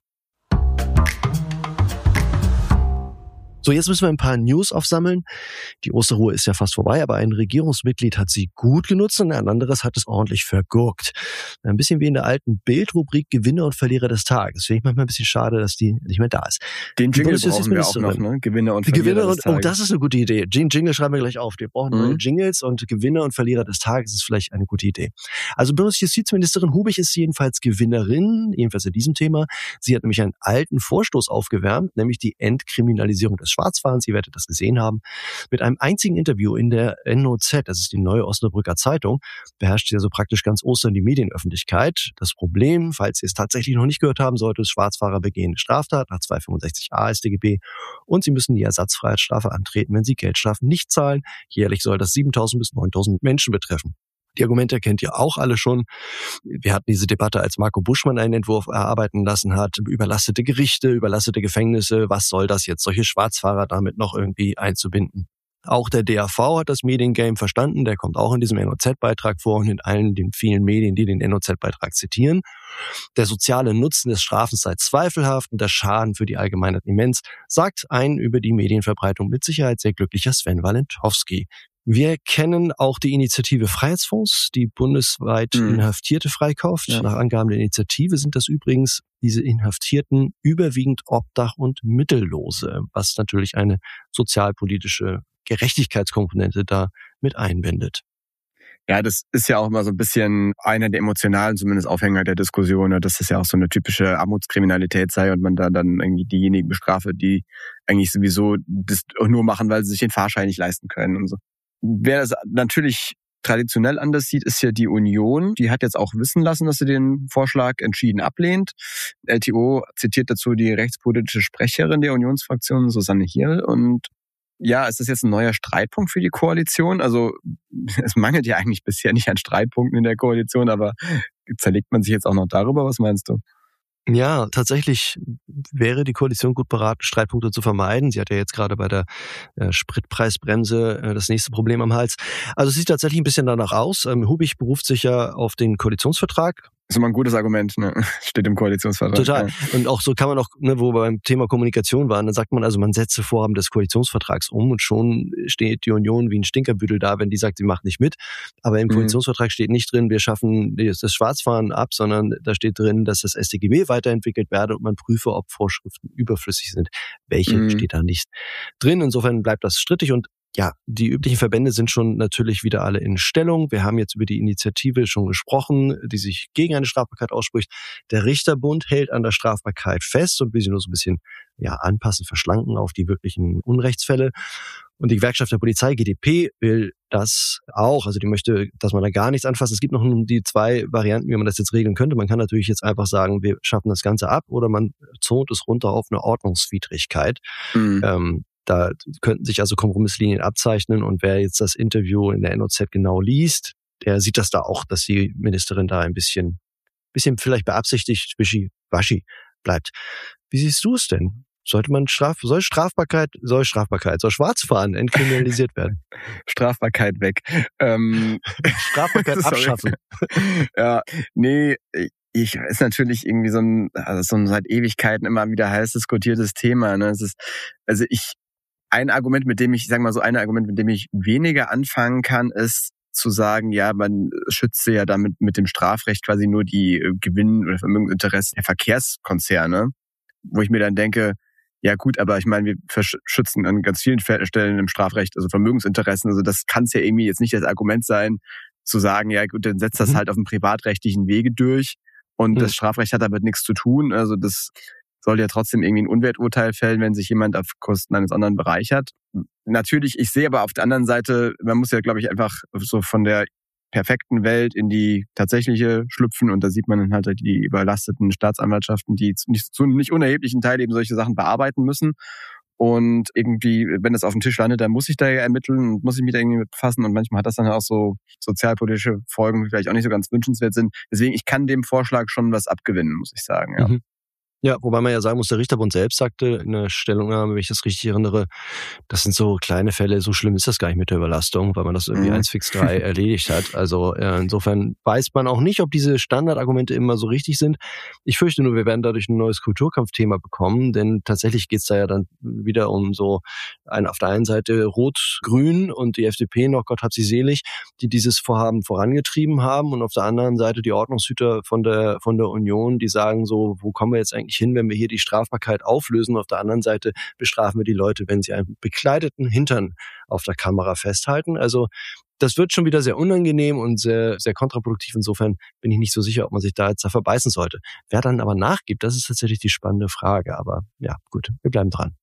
So, jetzt müssen wir ein paar News aufsammeln. Die Osterruhe ist ja fast vorbei, aber ein Regierungsmitglied hat sie gut genutzt und ein anderes hat es ordentlich vergurkt. Ein bisschen wie in der alten Bild-Rubrik Gewinner und Verlierer des Tages. Finde ich manchmal ein bisschen schade, dass die nicht mehr da ist. Den Jingle brauchen wir auch noch, ne? Gewinner und Verlierer des Tages. Oh, das ist eine gute Idee. Jingle schreiben wir gleich auf. Wir brauchen neue Jingles und Gewinner und Verlierer des Tages ist vielleicht eine gute Idee. Also Bundesjustizministerin Hubig ist jedenfalls Gewinnerin, jedenfalls in diesem Thema. Sie hat nämlich einen alten Vorstoß aufgewärmt, nämlich die Entkriminalisierung des Schwarzfahrens. Ihr werdet das gesehen haben. Mit einem einzigen Interview in der NOZ, das ist die Neue Osnabrücker Zeitung, beherrscht sie also praktisch ganz Ostern die Medienöffentlichkeit. Das Problem, falls ihr es tatsächlich noch nicht gehört haben solltet, Schwarzfahrer begehen eine Straftat nach 265a StGB und sie müssen die Ersatzfreiheitsstrafe antreten, wenn sie Geldstrafen nicht zahlen. Jährlich soll das 7.000 bis 9.000 Menschen betreffen. Die Argumente kennt ihr auch alle schon. Wir hatten diese Debatte, als Marco Buschmann einen Entwurf erarbeiten lassen hat, überlastete Gerichte, überlastete Gefängnisse. Was soll das jetzt, solche Schwarzfahrer damit noch irgendwie einzubinden? Auch der DAV hat das Mediengame verstanden. Der kommt auch in diesem NOZ-Beitrag vor und in allen den vielen Medien, die den NOZ-Beitrag zitieren. Der soziale Nutzen des Strafens sei zweifelhaft und der Schaden für die Allgemeinheit immens, sagt ein über die Medienverbreitung mit Sicherheit sehr glücklicher Sven Walentowski. Wir kennen auch die Initiative Freiheitsfonds, die bundesweit Inhaftierte freikauft. Ja. Nach Angaben der Initiative sind das übrigens diese Inhaftierten überwiegend Obdach- und Mittellose, was natürlich eine sozialpolitische Gerechtigkeitskomponente da mit einbindet. Ja, das ist ja auch immer so ein bisschen einer der emotionalen, zumindest Aufhänger der Diskussion, dass das ja auch so eine typische Armutskriminalität sei und man da dann irgendwie diejenigen bestrafe, die eigentlich sowieso das nur machen, weil sie sich den Fahrschein nicht leisten können und so. Wer das natürlich traditionell anders sieht, ist ja die Union. Die hat jetzt auch wissen lassen, dass sie den Vorschlag entschieden ablehnt. LTO zitiert dazu die rechtspolitische Sprecherin der Unionsfraktion, Susanne Hierl. Und ja, ist das jetzt ein neuer Streitpunkt für die Koalition? Also es mangelt ja eigentlich bisher nicht an Streitpunkten in der Koalition, aber zerlegt man sich jetzt auch noch darüber? Was meinst du? Ja, tatsächlich wäre die Koalition gut beraten, Streitpunkte zu vermeiden. Sie hat ja jetzt gerade bei der Spritpreisbremse das nächste Problem am Hals. Also es sieht tatsächlich ein bisschen danach aus. Hubig beruft sich ja auf den Koalitionsvertrag. Das ist immer ein gutes Argument, ne? Steht im Koalitionsvertrag. Total. Ja. Und auch so kann man auch, wo wir beim Thema Kommunikation waren, dann sagt man also, man setze Vorhaben des Koalitionsvertrags um und schon steht die Union wie ein Stinkerbüdel da, wenn die sagt, sie macht nicht mit. Aber im Koalitionsvertrag steht nicht drin, wir schaffen das Schwarzfahren ab, sondern da steht drin, dass das StGB weiterentwickelt werde und man prüfe, ob Vorschriften überflüssig sind. Welche steht da nicht drin. Insofern bleibt das strittig und ja, die üblichen Verbände sind schon natürlich wieder alle in Stellung. Wir haben jetzt über die Initiative schon gesprochen, die sich gegen eine Strafbarkeit ausspricht. Der Richterbund hält an der Strafbarkeit fest und will sie nur so ein bisschen anpassen, verschlanken auf die wirklichen Unrechtsfälle. Und die Gewerkschaft der Polizei, GdP, will das auch. Also die möchte, dass man da gar nichts anfasst. Es gibt noch die zwei Varianten, wie man das jetzt regeln könnte. Man kann natürlich jetzt einfach sagen, wir schaffen das Ganze ab oder man zont es runter auf eine Ordnungswidrigkeit. Da könnten sich also Kompromisslinien abzeichnen und wer jetzt das Interview in der NOZ genau liest, der sieht das da auch, dass die Ministerin da ein bisschen vielleicht beabsichtigt wischiwaschi bleibt. Wie siehst du es denn? soll Schwarzfahren entkriminalisiert werden? Strafbarkeit weg. Strafbarkeit abschaffen. Ja, nee, ist natürlich irgendwie so ein seit Ewigkeiten immer wieder heiß diskutiertes Thema. Ne? Ein Argument, mit dem ich weniger anfangen kann, ist zu sagen, ja, man schützt ja damit mit dem Strafrecht quasi nur die Gewinn- oder Vermögensinteressen der Verkehrskonzerne, wo ich mir dann denke, ja gut, aber ich meine, wir schützen an ganz vielen Stellen im Strafrecht, also Vermögensinteressen, also das kann es ja irgendwie jetzt nicht das Argument sein, zu sagen, ja gut, dann setzt das halt auf dem privatrechtlichen Wege durch und das Strafrecht hat damit nichts zu tun, also das soll ja trotzdem irgendwie ein Unwerturteil fällen, wenn sich jemand auf Kosten eines anderen bereichert. Natürlich, ich sehe aber auf der anderen Seite, man muss ja, glaube ich, einfach so von der perfekten Welt in die tatsächliche schlüpfen und da sieht man dann halt die überlasteten Staatsanwaltschaften, die zu einem nicht unerheblichen Teil eben solche Sachen bearbeiten müssen. Und irgendwie, wenn das auf dem Tisch landet, dann muss ich da ja ermitteln und muss ich mich da irgendwie mit befassen. Und manchmal hat das dann auch so sozialpolitische Folgen, die vielleicht auch nicht so ganz wünschenswert sind. Deswegen, ich kann dem Vorschlag schon was abgewinnen, muss ich sagen. Ja. Ja, wobei man ja sagen muss, der Richterbund selbst sagte in der Stellungnahme, wenn ich das richtig erinnere, das sind so kleine Fälle, so schlimm ist das gar nicht mit der Überlastung, weil man das irgendwie 1-3 erledigt hat. Also insofern weiß man auch nicht, ob diese Standardargumente immer so richtig sind. Ich fürchte nur, wir werden dadurch ein neues Kulturkampfthema bekommen, denn tatsächlich geht's da ja dann wieder um so auf der einen Seite Rot-Grün und die FDP noch, Gott hab sie selig, die dieses Vorhaben vorangetrieben haben und auf der anderen Seite die Ordnungshüter von der Union, die sagen so, wo kommen wir jetzt eigentlich hin, wenn wir hier die Strafbarkeit auflösen. Auf der anderen Seite bestrafen wir die Leute, wenn sie einen bekleideten Hintern auf der Kamera festhalten. Also das wird schon wieder sehr unangenehm und sehr, sehr kontraproduktiv. Insofern bin ich nicht so sicher, ob man sich da jetzt verbeißen sollte. Wer dann aber nachgibt, das ist tatsächlich die spannende Frage. Aber ja, gut, wir bleiben dran.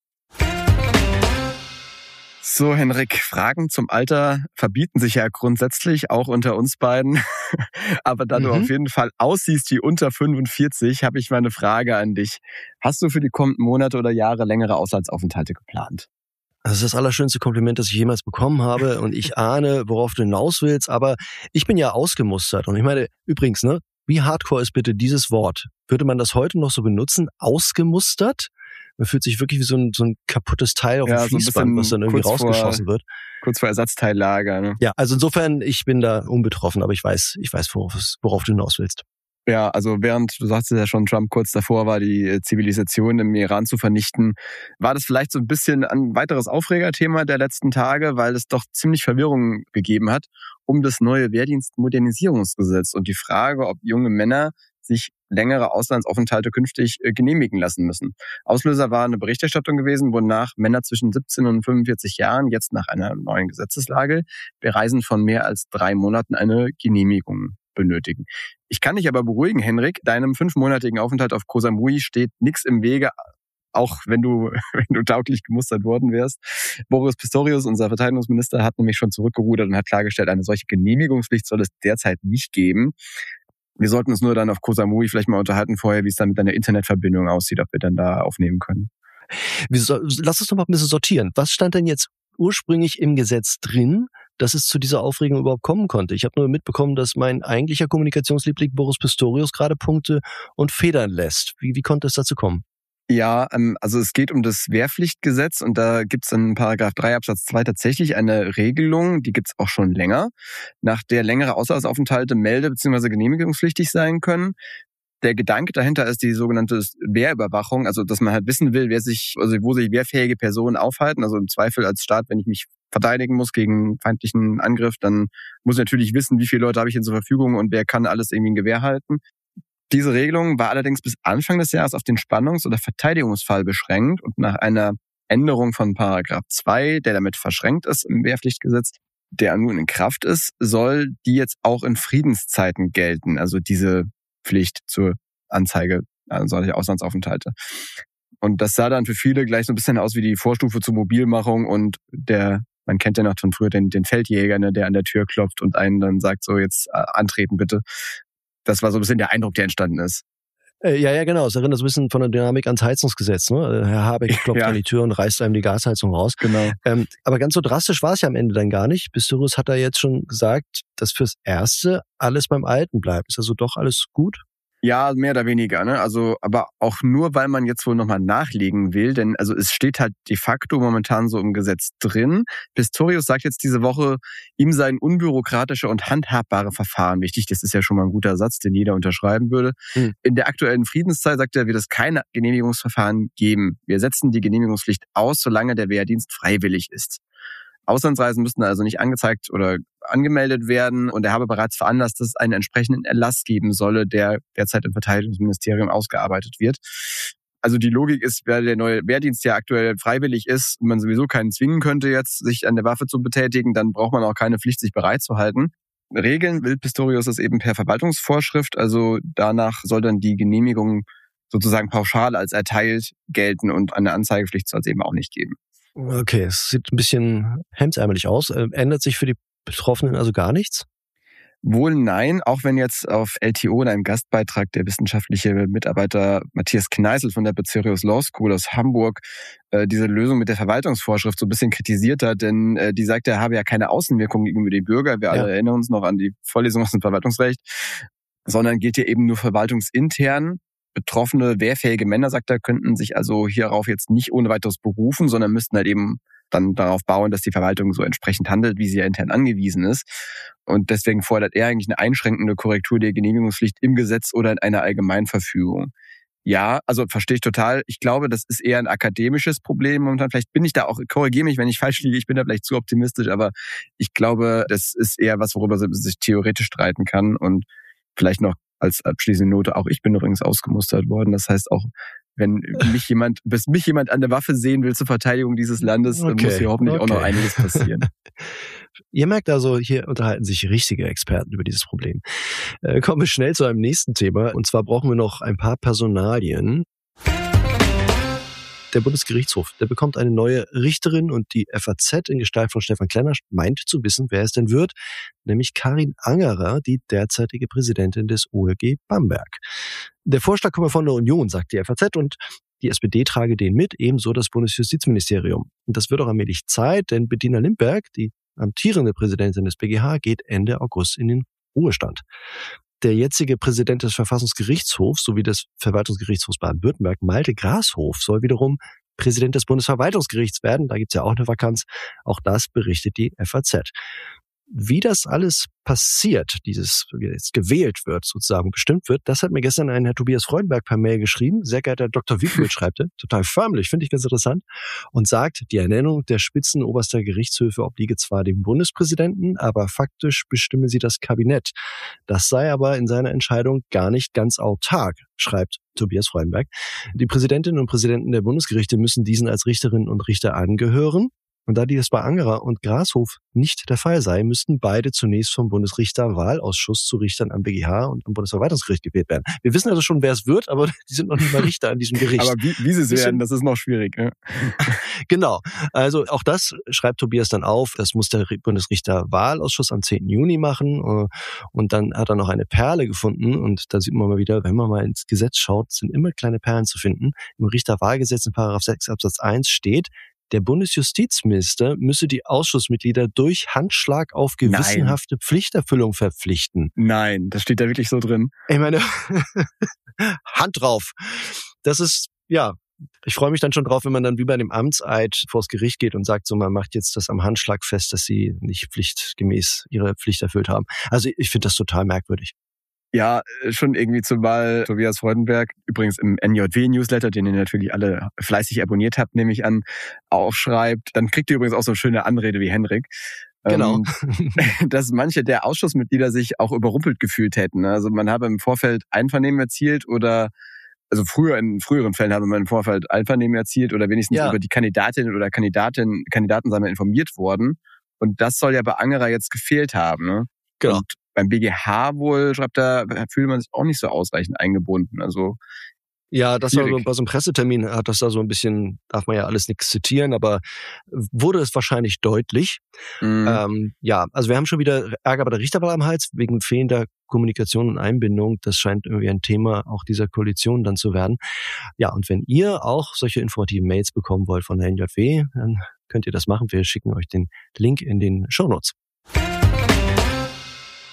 So, Henrik, Fragen zum Alter verbieten sich ja grundsätzlich, auch unter uns beiden. Aber da du auf jeden Fall aussiehst wie unter 45, habe ich mal eine Frage an dich. Hast du für die kommenden Monate oder Jahre längere Auslandsaufenthalte geplant? Das ist das allerschönste Kompliment, das ich jemals bekommen habe. Und ich ahne, worauf du hinaus willst. Aber ich bin ja ausgemustert. Und ich meine, übrigens, ne, wie hardcore ist bitte dieses Wort? Würde man das heute noch so benutzen? Ausgemustert? Man fühlt sich wirklich wie so ein kaputtes Teil auf dem Fließband, was dann irgendwie rausgeschossen wird. Kurz vor Ersatzteillager. Ne? Ja, also insofern, ich bin da unbetroffen, aber ich weiß, worauf du hinaus willst. Ja, also während, du sagst ja schon, Trump kurz davor war, die Zivilisation im Iran zu vernichten, war das vielleicht so ein bisschen ein weiteres Aufregerthema der letzten Tage, weil es doch ziemlich Verwirrung gegeben hat um das neue Wehrdienstmodernisierungsgesetz und die Frage, ob junge Männer sich längere Auslandsaufenthalte künftig genehmigen lassen müssen. Auslöser war eine Berichterstattung gewesen, wonach Männer zwischen 17 und 45 Jahren jetzt nach einer neuen Gesetzeslage bei Reisen von mehr als 3 Monaten eine Genehmigung benötigen. Ich kann dich aber beruhigen, Henrik, deinem 5-monatigen Aufenthalt auf Koh Samui steht nichts im Wege, auch wenn du tauglich gemustert worden wärst. Boris Pistorius, unser Verteidigungsminister, hat nämlich schon zurückgerudert und hat klargestellt, eine solche Genehmigungspflicht soll es derzeit nicht geben. Wir sollten uns nur dann auf Koh Samui vielleicht mal unterhalten vorher, wie es dann mit deiner Internetverbindung aussieht, ob wir dann da aufnehmen können. Lass uns doch mal ein bisschen sortieren. Was stand denn jetzt ursprünglich im Gesetz drin, dass es zu dieser Aufregung überhaupt kommen konnte? Ich habe nur mitbekommen, dass mein eigentlicher Kommunikationsliebling Boris Pistorius gerade Punkte und federn lässt. Wie konnte es dazu kommen? Ja, also es geht um das Wehrpflichtgesetz und da gibt's in Paragraph 3 Absatz 2 tatsächlich eine Regelung, die gibt's auch schon länger, nach der längere Auslandsaufenthalte melde- bzw. genehmigungspflichtig sein können. Der Gedanke dahinter ist die sogenannte Wehrüberwachung, also dass man halt wissen will, wo sich wehrfähige Personen aufhalten. Also im Zweifel als Staat, wenn ich mich verteidigen muss gegen feindlichen Angriff, dann muss ich natürlich wissen, wie viele Leute habe ich denn zur Verfügung und wer kann alles irgendwie ein Gewehr halten. Diese Regelung war allerdings bis Anfang des Jahres auf den Spannungs- oder Verteidigungsfall beschränkt und nach einer Änderung von Paragraph 2, der damit verschränkt ist im Wehrpflichtgesetz, der nun in Kraft ist, soll die jetzt auch in Friedenszeiten gelten, also diese Pflicht zur Anzeige solcher Auslandsaufenthalte. Und das sah dann für viele gleich so ein bisschen aus wie die Vorstufe zur Mobilmachung und man kennt ja noch von früher den Feldjäger, ne, der an der Tür klopft und einen dann sagt, so jetzt antreten bitte. Das war so ein bisschen der Eindruck, der entstanden ist. Ja, genau. Es erinnert so ein bisschen von der Dynamik ans Heizungsgesetz. Ne? Herr Habeck klopft an die Tür und reißt einem die Gasheizung raus. Genau. Aber ganz so drastisch war es ja am Ende dann gar nicht. Pistorius hat da jetzt schon gesagt, dass fürs Erste alles beim Alten bleibt. Ist also doch alles gut? Ja, mehr oder weniger, ne? Also, aber auch nur, weil man jetzt wohl nochmal nachlegen will, denn also es steht halt de facto momentan so im Gesetz drin. Pistorius sagt jetzt diese Woche, ihm seien unbürokratische und handhabbare Verfahren wichtig. Das ist ja schon mal ein guter Satz, den jeder unterschreiben würde. In der aktuellen Friedenszeit, sagt er, wird es keine Genehmigungsverfahren geben. Wir setzen die Genehmigungspflicht aus, solange der Wehrdienst freiwillig ist. Auslandsreisen müssten also nicht angezeigt oder angemeldet werden und er habe bereits veranlasst, dass es einen entsprechenden Erlass geben solle, der derzeit im Verteidigungsministerium ausgearbeitet wird. Also die Logik ist, weil der neue Wehrdienst ja aktuell freiwillig ist und man sowieso keinen zwingen könnte, jetzt sich an der Waffe zu betätigen, dann braucht man auch keine Pflicht, sich bereit zu halten. Regeln will Pistorius das eben per Verwaltungsvorschrift, also danach soll dann die Genehmigung sozusagen pauschal als erteilt gelten und eine Anzeigepflicht soll es eben auch nicht geben. Okay, es sieht ein bisschen hemdsärmelig aus. Ändert sich für die Betroffenen also gar nichts? Wohl nein, auch wenn jetzt auf LTO in einem Gastbeitrag der wissenschaftliche Mitarbeiter Matthias Kneißl von der Bucerius Law School aus Hamburg diese Lösung mit der Verwaltungsvorschrift so ein bisschen kritisiert hat, denn die sagt, er habe ja keine Außenwirkung gegenüber den Bürgern. Wir alle erinnern uns noch an die Vorlesung aus dem Verwaltungsrecht, sondern gilt hier eben nur verwaltungsintern. Betroffene, wehrfähige Männer, sagt er, könnten sich also hierauf jetzt nicht ohne weiteres berufen, sondern müssten halt eben dann darauf bauen, dass die Verwaltung so entsprechend handelt, wie sie ja intern angewiesen ist. Und deswegen fordert er eigentlich eine einschränkende Korrektur der Genehmigungspflicht im Gesetz oder in einer Allgemeinverfügung. Ja, also verstehe ich total. Ich glaube, das ist eher ein akademisches Problem momentan. Vielleicht bin ich da auch, korrigiere mich, wenn ich falsch liege, ich bin da vielleicht zu optimistisch, aber ich glaube, das ist eher was, worüber man sich theoretisch streiten kann. Und vielleicht noch als abschließende Note, auch ich bin übrigens ausgemustert worden. Das heißt auch, wenn mich jemand an der Waffe sehen will zur Verteidigung dieses Landes, muss hier hoffentlich auch noch einiges passieren. Ihr merkt also, hier unterhalten sich richtige Experten über dieses Problem. Kommen wir schnell zu einem nächsten Thema. Und zwar brauchen wir noch ein paar Personalien. Der Bundesgerichtshof, der bekommt eine neue Richterin und die FAZ in Gestalt von Stefan Klenner meint zu wissen, wer es denn wird, nämlich Karin Angerer, die derzeitige Präsidentin des OLG Bamberg. Der Vorschlag komme von der Union, sagt die FAZ, und die SPD trage den mit, ebenso das Bundesjustizministerium. Und das wird auch allmählich Zeit, denn Bettina Limberg, die amtierende Präsidentin des BGH, geht Ende August in den Ruhestand. Der jetzige Präsident des Verfassungsgerichtshofs sowie des Verwaltungsgerichtshofs Baden-Württemberg, Malte Grashof, soll wiederum Präsident des Bundesverwaltungsgerichts werden. Da gibt's ja auch eine Vakanz. Auch das berichtet die FAZ. Wie das alles passiert, wie jetzt gewählt wird, sozusagen bestimmt wird, das hat mir gestern ein Herr Tobias Freudenberg per Mail geschrieben. Sehr geehrter Herr Dr. Wiebel, schreibt er, total förmlich, finde ich ganz interessant, und sagt, die Ernennung der Spitzen oberster Gerichtshöfe obliege zwar dem Bundespräsidenten, aber faktisch bestimme sie das Kabinett. Das sei aber in seiner Entscheidung gar nicht ganz autark, schreibt Tobias Freudenberg. Die Präsidentinnen und Präsidenten der Bundesgerichte müssen diesen als Richterinnen und Richter angehören. Und da dies bei Angerer und Grashof nicht der Fall sei, müssten beide zunächst vom Bundesrichterwahlausschuss zu Richtern am BGH und am Bundesverwaltungsgericht gewählt werden. Wir wissen also schon, wer es wird, aber die sind noch nicht mal Richter an diesem Gericht. Aber wie sie es werden, das ist noch schwierig. Ne? Genau. Also auch das schreibt Tobias dann auf. Das muss der Bundesrichterwahlausschuss am 10. Juni machen. Und dann hat er noch eine Perle gefunden. Und da sieht man mal wieder, wenn man mal ins Gesetz schaut, sind immer kleine Perlen zu finden. Im Richterwahlgesetz in § 6 Absatz 1 steht, der Bundesjustizminister müsse die Ausschussmitglieder durch Handschlag auf gewissenhafte Pflichterfüllung verpflichten. Nein, das steht da wirklich so drin. Ich meine, Hand drauf. Das ist, ja, ich freue mich dann schon drauf, wenn man dann wie bei dem Amtseid vors Gericht geht und sagt, so, man macht jetzt das am Handschlag fest, dass sie nicht pflichtgemäß ihre Pflicht erfüllt haben. Also ich finde das total merkwürdig. Ja, schon irgendwie zumal Tobias Freudenberg, übrigens im NJW-Newsletter, den ihr natürlich alle fleißig abonniert habt, nehme ich an, auch schreibt, dann kriegt ihr übrigens auch so eine schöne Anrede wie Henrik. Genau. Dass manche der Ausschussmitglieder sich auch überrumpelt gefühlt hätten. Also man habe im Vorfeld Einvernehmen erzielt oder, also in früheren Fällen habe man im Vorfeld Einvernehmen erzielt oder wenigstens über die Kandidatin oder Kandidaten seien wir informiert worden. Und das soll ja bei Angerer jetzt gefehlt haben. Ne? Genau. Und beim BGH wohl, schreibt er, fühlt man sich auch nicht so ausreichend eingebunden. Also ja, das war so, bei so einem Pressetermin hat das da so ein bisschen, darf man ja alles nichts zitieren, aber wurde es wahrscheinlich deutlich. Ja, also wir haben schon wieder Ärger bei der Richterwahl am Hals wegen fehlender Kommunikation und Einbindung. Das scheint irgendwie ein Thema auch dieser Koalition dann zu werden. Ja, und wenn ihr auch solche informativen Mails bekommen wollt von der NJW, dann könnt ihr das machen. Wir schicken euch den Link in den Shownotes.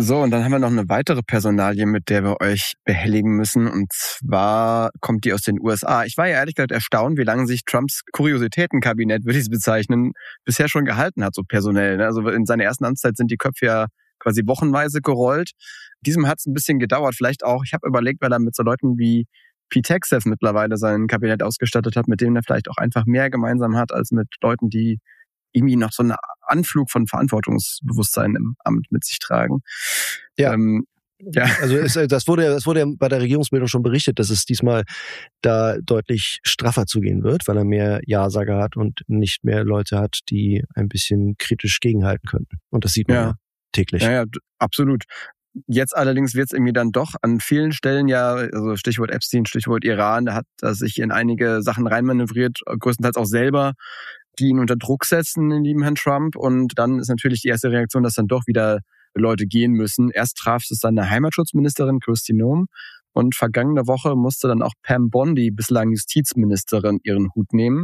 So, und dann haben wir noch eine weitere Personalie, mit der wir euch behelligen müssen. Und zwar kommt die aus den USA. Ich war ja ehrlich gesagt erstaunt, wie lange sich Trumps Kuriositätenkabinett, würde ich es bezeichnen, bisher schon gehalten hat, so personell. Also in seiner ersten Amtszeit sind die Köpfe ja quasi wochenweise gerollt. Diesem hat es ein bisschen gedauert. Vielleicht auch, ich habe überlegt, weil er mit so Leuten wie Pete Hegseth mittlerweile sein Kabinett ausgestattet hat, mit denen er vielleicht auch einfach mehr gemeinsam hat, als mit Leuten, die irgendwie noch so einen Anflug von Verantwortungsbewusstsein im Amt mit sich tragen. Ja. Ja. Also das wurde ja bei der Regierungsbildung schon berichtet, dass es diesmal da deutlich straffer zugehen wird, weil er mehr Ja-Sager hat und nicht mehr Leute hat, die ein bisschen kritisch gegenhalten könnten. Und das sieht man ja täglich. Ja, absolut. Jetzt allerdings wird es irgendwie dann doch an vielen Stellen ja, also Stichwort Epstein, Stichwort Iran, da hat er sich in einige Sachen reinmanövriert, größtenteils auch selber, die ihn unter Druck setzen, den lieben Herrn Trump. Und dann ist natürlich die erste Reaktion, dass dann doch wieder Leute gehen müssen. Erst traf es dann eine Heimatschutzministerin, Kristi Noem. Und vergangene Woche musste dann auch Pam Bondi, bislang Justizministerin, ihren Hut nehmen.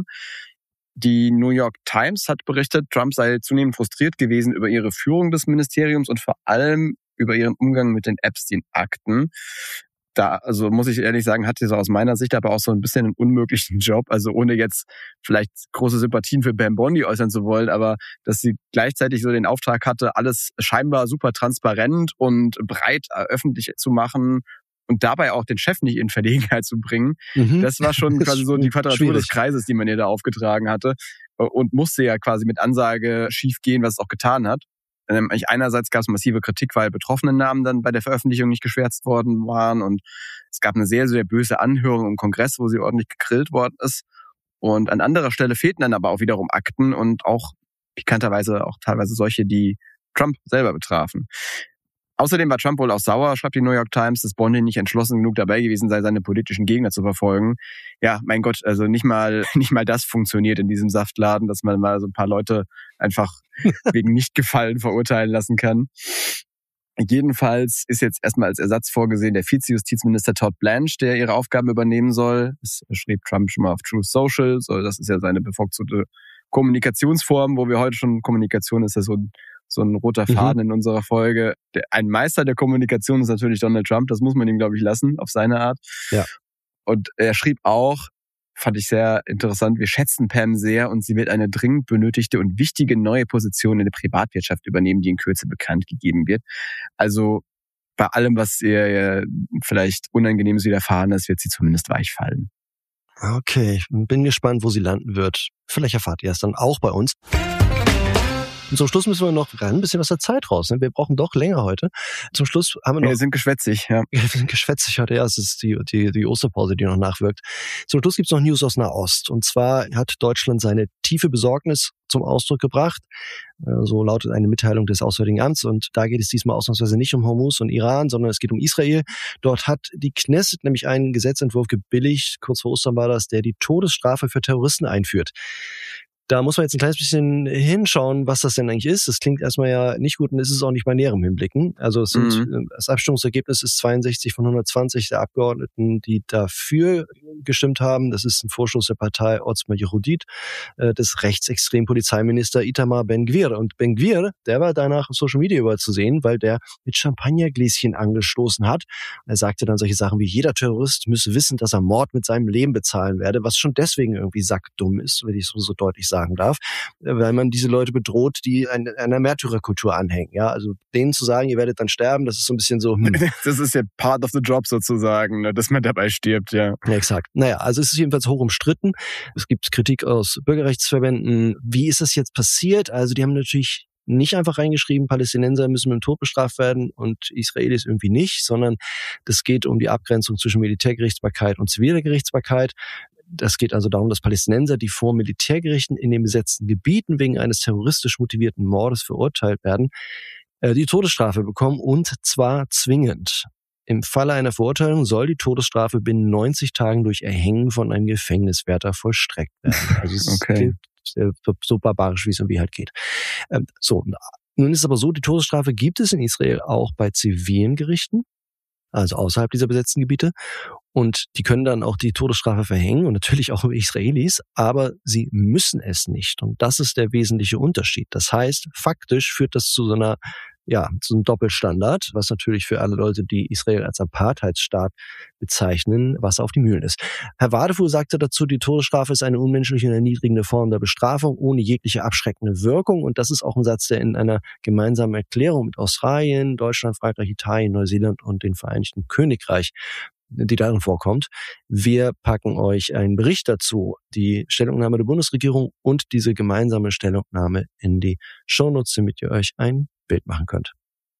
Die New York Times hat berichtet, Trump sei zunehmend frustriert gewesen über ihre Führung des Ministeriums und vor allem über ihren Umgang mit den Epstein-Akten. Da, also muss ich ehrlich sagen, hat sie so aus meiner Sicht aber auch so ein bisschen einen unmöglichen Job. Also ohne jetzt vielleicht große Sympathien für Pam Bondi äußern zu wollen, aber dass sie gleichzeitig so den Auftrag hatte, alles scheinbar super transparent und breit öffentlich zu machen und dabei auch den Chef nicht in Verlegenheit zu bringen. Das war schon quasi so die Quadratur des Kreises, die man ihr da aufgetragen hatte und musste ja quasi mit Ansage schief gehen, was es auch getan hat. Einerseits gab es massive Kritik, weil betroffene Namen dann bei der Veröffentlichung nicht geschwärzt worden waren und es gab eine sehr, sehr böse Anhörung im Kongress, wo sie ordentlich gegrillt worden ist. Und an anderer Stelle fehlten dann aber auch wiederum Akten und auch pikanterweise auch teilweise solche, die Trump selber betrafen. Außerdem war Trump wohl auch sauer, schreibt die New York Times, dass Bondi nicht entschlossen genug dabei gewesen sei, seine politischen Gegner zu verfolgen. Ja, mein Gott, also nicht mal das funktioniert in diesem Saftladen, dass man mal so ein paar Leute einfach wegen Nichtgefallen verurteilen lassen kann. Jedenfalls ist jetzt erstmal als Ersatz vorgesehen der Vize-Justizminister Todd Blanche, der ihre Aufgaben übernehmen soll. Das schrieb Trump schon mal auf Truth Social. So, das ist ja seine bevorzugte Kommunikationsform, wo wir heute schon, Kommunikation ist ja so ein roter Faden in unserer Folge. Ein Meister der Kommunikation ist natürlich Donald Trump. Das muss man ihm, glaube ich, lassen, auf seine Art. Ja. Und er schrieb auch, fand ich sehr interessant, wir schätzen Pam sehr und sie wird eine dringend benötigte und wichtige neue Position in der Privatwirtschaft übernehmen, die in Kürze bekannt gegeben wird. Also bei allem, was ihr vielleicht Unangenehmes widerfahren ist, wird sie zumindest weich fallen. Okay, ich bin gespannt, wo sie landen wird. Vielleicht erfahrt ihr es dann auch bei uns. Und zum Schluss müssen wir noch ein bisschen aus der Zeit raus. Ne? Wir brauchen doch länger heute. Zum Schluss haben wir noch... Wir sind geschwätzig, ja. Wir sind geschwätzig heute. Ja, es ist die Osterpause, die noch nachwirkt. Zum Schluss gibt's noch News aus Nahost. Und zwar hat Deutschland seine tiefe Besorgnis zum Ausdruck gebracht. So lautet eine Mitteilung des Auswärtigen Amts. Und da geht es diesmal ausnahmsweise nicht um Hormuz und Iran, sondern es geht um Israel. Dort hat die Knesset nämlich einen Gesetzentwurf gebilligt, kurz vor Ostern war das, der die Todesstrafe für Terroristen einführt. Da muss man jetzt ein kleines bisschen hinschauen, was das denn eigentlich ist. Das klingt erstmal ja nicht gut und ist es auch nicht bei näherem Hinblicken. Also das Abstimmungsergebnis ist 62 von 120 der Abgeordneten, die dafür gestimmt haben. Das ist ein Vorstoß der Partei Otzma Yehudit, des rechtsextremen Polizeiminister Itamar Ben-Gvir. Und Ben-Gvir, der war danach auf Social Media überall zu sehen, weil der mit Champagnergläschen angestoßen hat. Er sagte dann solche Sachen wie, jeder Terrorist müsse wissen, dass er Mord mit seinem Leben bezahlen werde, was schon deswegen irgendwie sackdumm ist, wenn ich es so deutlich sagen darf, weil man diese Leute bedroht, die einer Märtyrerkultur anhängen. Ja, also denen zu sagen, ihr werdet dann sterben, das ist so ein bisschen so... Das ist ja part of the job sozusagen, ne, dass man dabei stirbt, ja. Ja, exakt. Naja, also es ist jedenfalls hoch umstritten. Es gibt Kritik aus Bürgerrechtsverbänden. Wie ist das jetzt passiert? Also die haben natürlich nicht einfach reingeschrieben, Palästinenser müssen mit dem Tod bestraft werden und Israelis irgendwie nicht, sondern das geht um die Abgrenzung zwischen Militärgerichtsbarkeit und ziviler Gerichtsbarkeit. Das geht also darum, dass Palästinenser, die vor Militärgerichten in den besetzten Gebieten wegen eines terroristisch motivierten Mordes verurteilt werden, die Todesstrafe bekommen, und zwar zwingend. Im Falle einer Verurteilung soll die Todesstrafe binnen 90 Tagen durch Erhängen von einem Gefängniswärter vollstreckt werden. Also es klingt so barbarisch, wie es irgendwie halt geht. Nun ist es aber so, die Todesstrafe gibt es in Israel auch bei zivilen Gerichten, also außerhalb dieser besetzten Gebiete. Und die können dann auch die Todesstrafe verhängen und natürlich auch über Israelis, aber sie müssen es nicht. Und das ist der wesentliche Unterschied. Das heißt, faktisch führt das zu so einer ja, so ein Doppelstandard, was natürlich für alle Leute, die Israel als Apartheidsstaat bezeichnen, Wasser auf die Mühlen ist. Herr Wadefuhl sagte dazu, die Todesstrafe ist eine unmenschliche und erniedrigende Form der Bestrafung ohne jegliche abschreckende Wirkung. Und das ist auch ein Satz, der in einer gemeinsamen Erklärung mit Australien, Deutschland, Frankreich, Italien, Neuseeland und dem Vereinigten Königreich, die darin vorkommt. Wir packen euch einen Bericht dazu, die Stellungnahme der Bundesregierung und diese gemeinsame Stellungnahme in die Shownotes, damit ihr euch ein Bild machen könnt.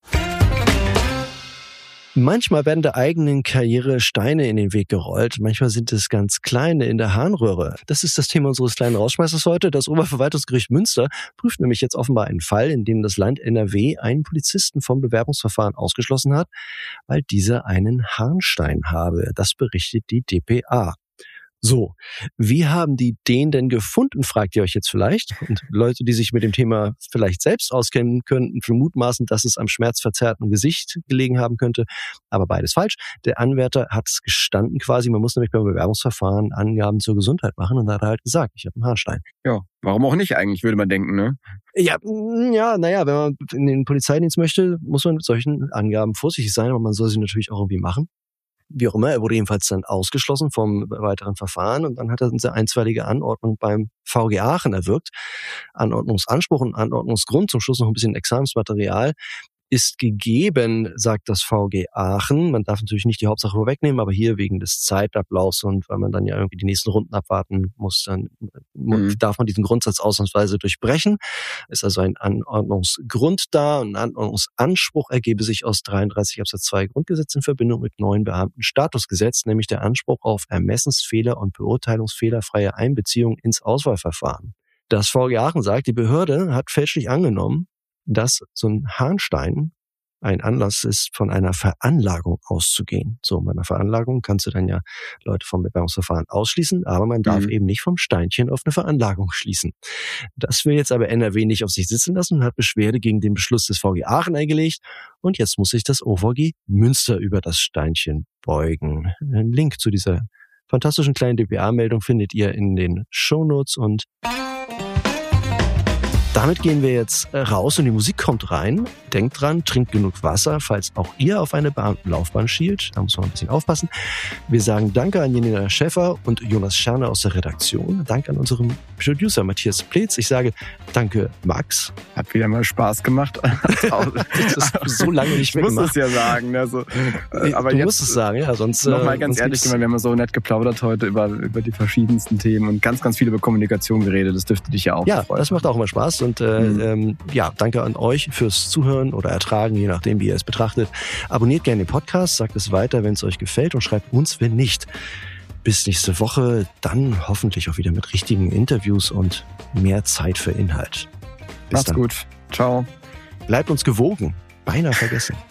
Manchmal werden der eigenen Karriere Steine in den Weg gerollt. Manchmal sind es ganz kleine in der Harnröhre. Das ist das Thema unseres kleinen Rausschmeißers heute. Das Oberverwaltungsgericht Münster prüft nämlich jetzt offenbar einen Fall, in dem das Land NRW einen Polizisten vom Bewerbungsverfahren ausgeschlossen hat, weil dieser einen Harnstein habe. Das berichtet die dpa. So, wie haben die den denn gefunden, fragt ihr euch jetzt vielleicht. Und Leute, die sich mit dem Thema vielleicht selbst auskennen könnten, vermutmaßen, dass es am schmerzverzerrten Gesicht gelegen haben könnte. Aber beides falsch. Der Anwärter hat es gestanden quasi. Man muss nämlich beim Bewerbungsverfahren Angaben zur Gesundheit machen. Und da hat er halt gesagt, ich habe einen Harnstein. Ja, warum auch nicht eigentlich, würde man denken, ne? Ja, naja, wenn man in den Polizeidienst möchte, muss man mit solchen Angaben vorsichtig sein. Aber man soll sie natürlich auch irgendwie machen. Wie auch immer, er wurde jedenfalls dann ausgeschlossen vom weiteren Verfahren und dann hat er eine einstweilige Anordnung beim VG Aachen erwirkt. Anordnungsanspruch und Anordnungsgrund, zum Schluss noch ein bisschen Examensmaterial, ist gegeben, sagt das VG Aachen. Man darf natürlich nicht die Hauptsache vorwegnehmen, aber hier wegen des Zeitablaufs und weil man dann ja irgendwie die nächsten Runden abwarten muss, dann darf man diesen Grundsatz ausnahmsweise durchbrechen. Ist also ein Anordnungsgrund da und ein Anordnungsanspruch ergebe sich aus 33 Absatz 2 Grundgesetz in Verbindung mit neuen Beamtenstatusgesetz, nämlich der Anspruch auf Ermessensfehler und beurteilungsfehlerfreie Einbeziehung ins Auswahlverfahren. Das VG Aachen sagt, die Behörde hat fälschlich angenommen, dass so ein Harnstein ein Anlass ist, von einer Veranlagung auszugehen. So, bei einer Veranlagung kannst du dann ja Leute vom Bewerbungsverfahren ausschließen, aber man darf eben nicht vom Steinchen auf eine Veranlagung schließen. Das will jetzt aber NRW nicht auf sich sitzen lassen und hat Beschwerde gegen den Beschluss des VG Aachen eingelegt. Und jetzt muss sich das OVG Münster über das Steinchen beugen. Einen Link zu dieser fantastischen kleinen dpa-Meldung findet ihr in den Shownotes und damit gehen wir jetzt raus und die Musik kommt rein. Denkt dran, trinkt genug Wasser, falls auch ihr auf eine Beamtenlaufbahn schielt. Da muss man ein bisschen aufpassen. Wir sagen Danke an Janina Schäffer und Jonas Scherner aus der Redaktion. Danke an unseren Producer Matthias Pleetz. Ich sage Danke, Max. Hat wieder mal Spaß gemacht. Das ist so lange nicht mehr gemacht. Ich muss es ja sagen. Also, aber du musst es sagen, ja. Sonst nochmal ganz ehrlich, wir haben so nett geplaudert heute über die verschiedensten Themen und ganz, ganz viel über Kommunikation geredet. Das dürfte dich ja auch freuen. Ja, das macht auch immer Spaß. Und danke an euch fürs Zuhören oder Ertragen, je nachdem, wie ihr es betrachtet. Abonniert gerne den Podcast, sagt es weiter, wenn es euch gefällt und schreibt uns, wenn nicht. Bis nächste Woche, dann hoffentlich auch wieder mit richtigen Interviews und mehr Zeit für Inhalt. Macht's gut. Ciao. Bleibt uns gewogen. Beinahe vergessen.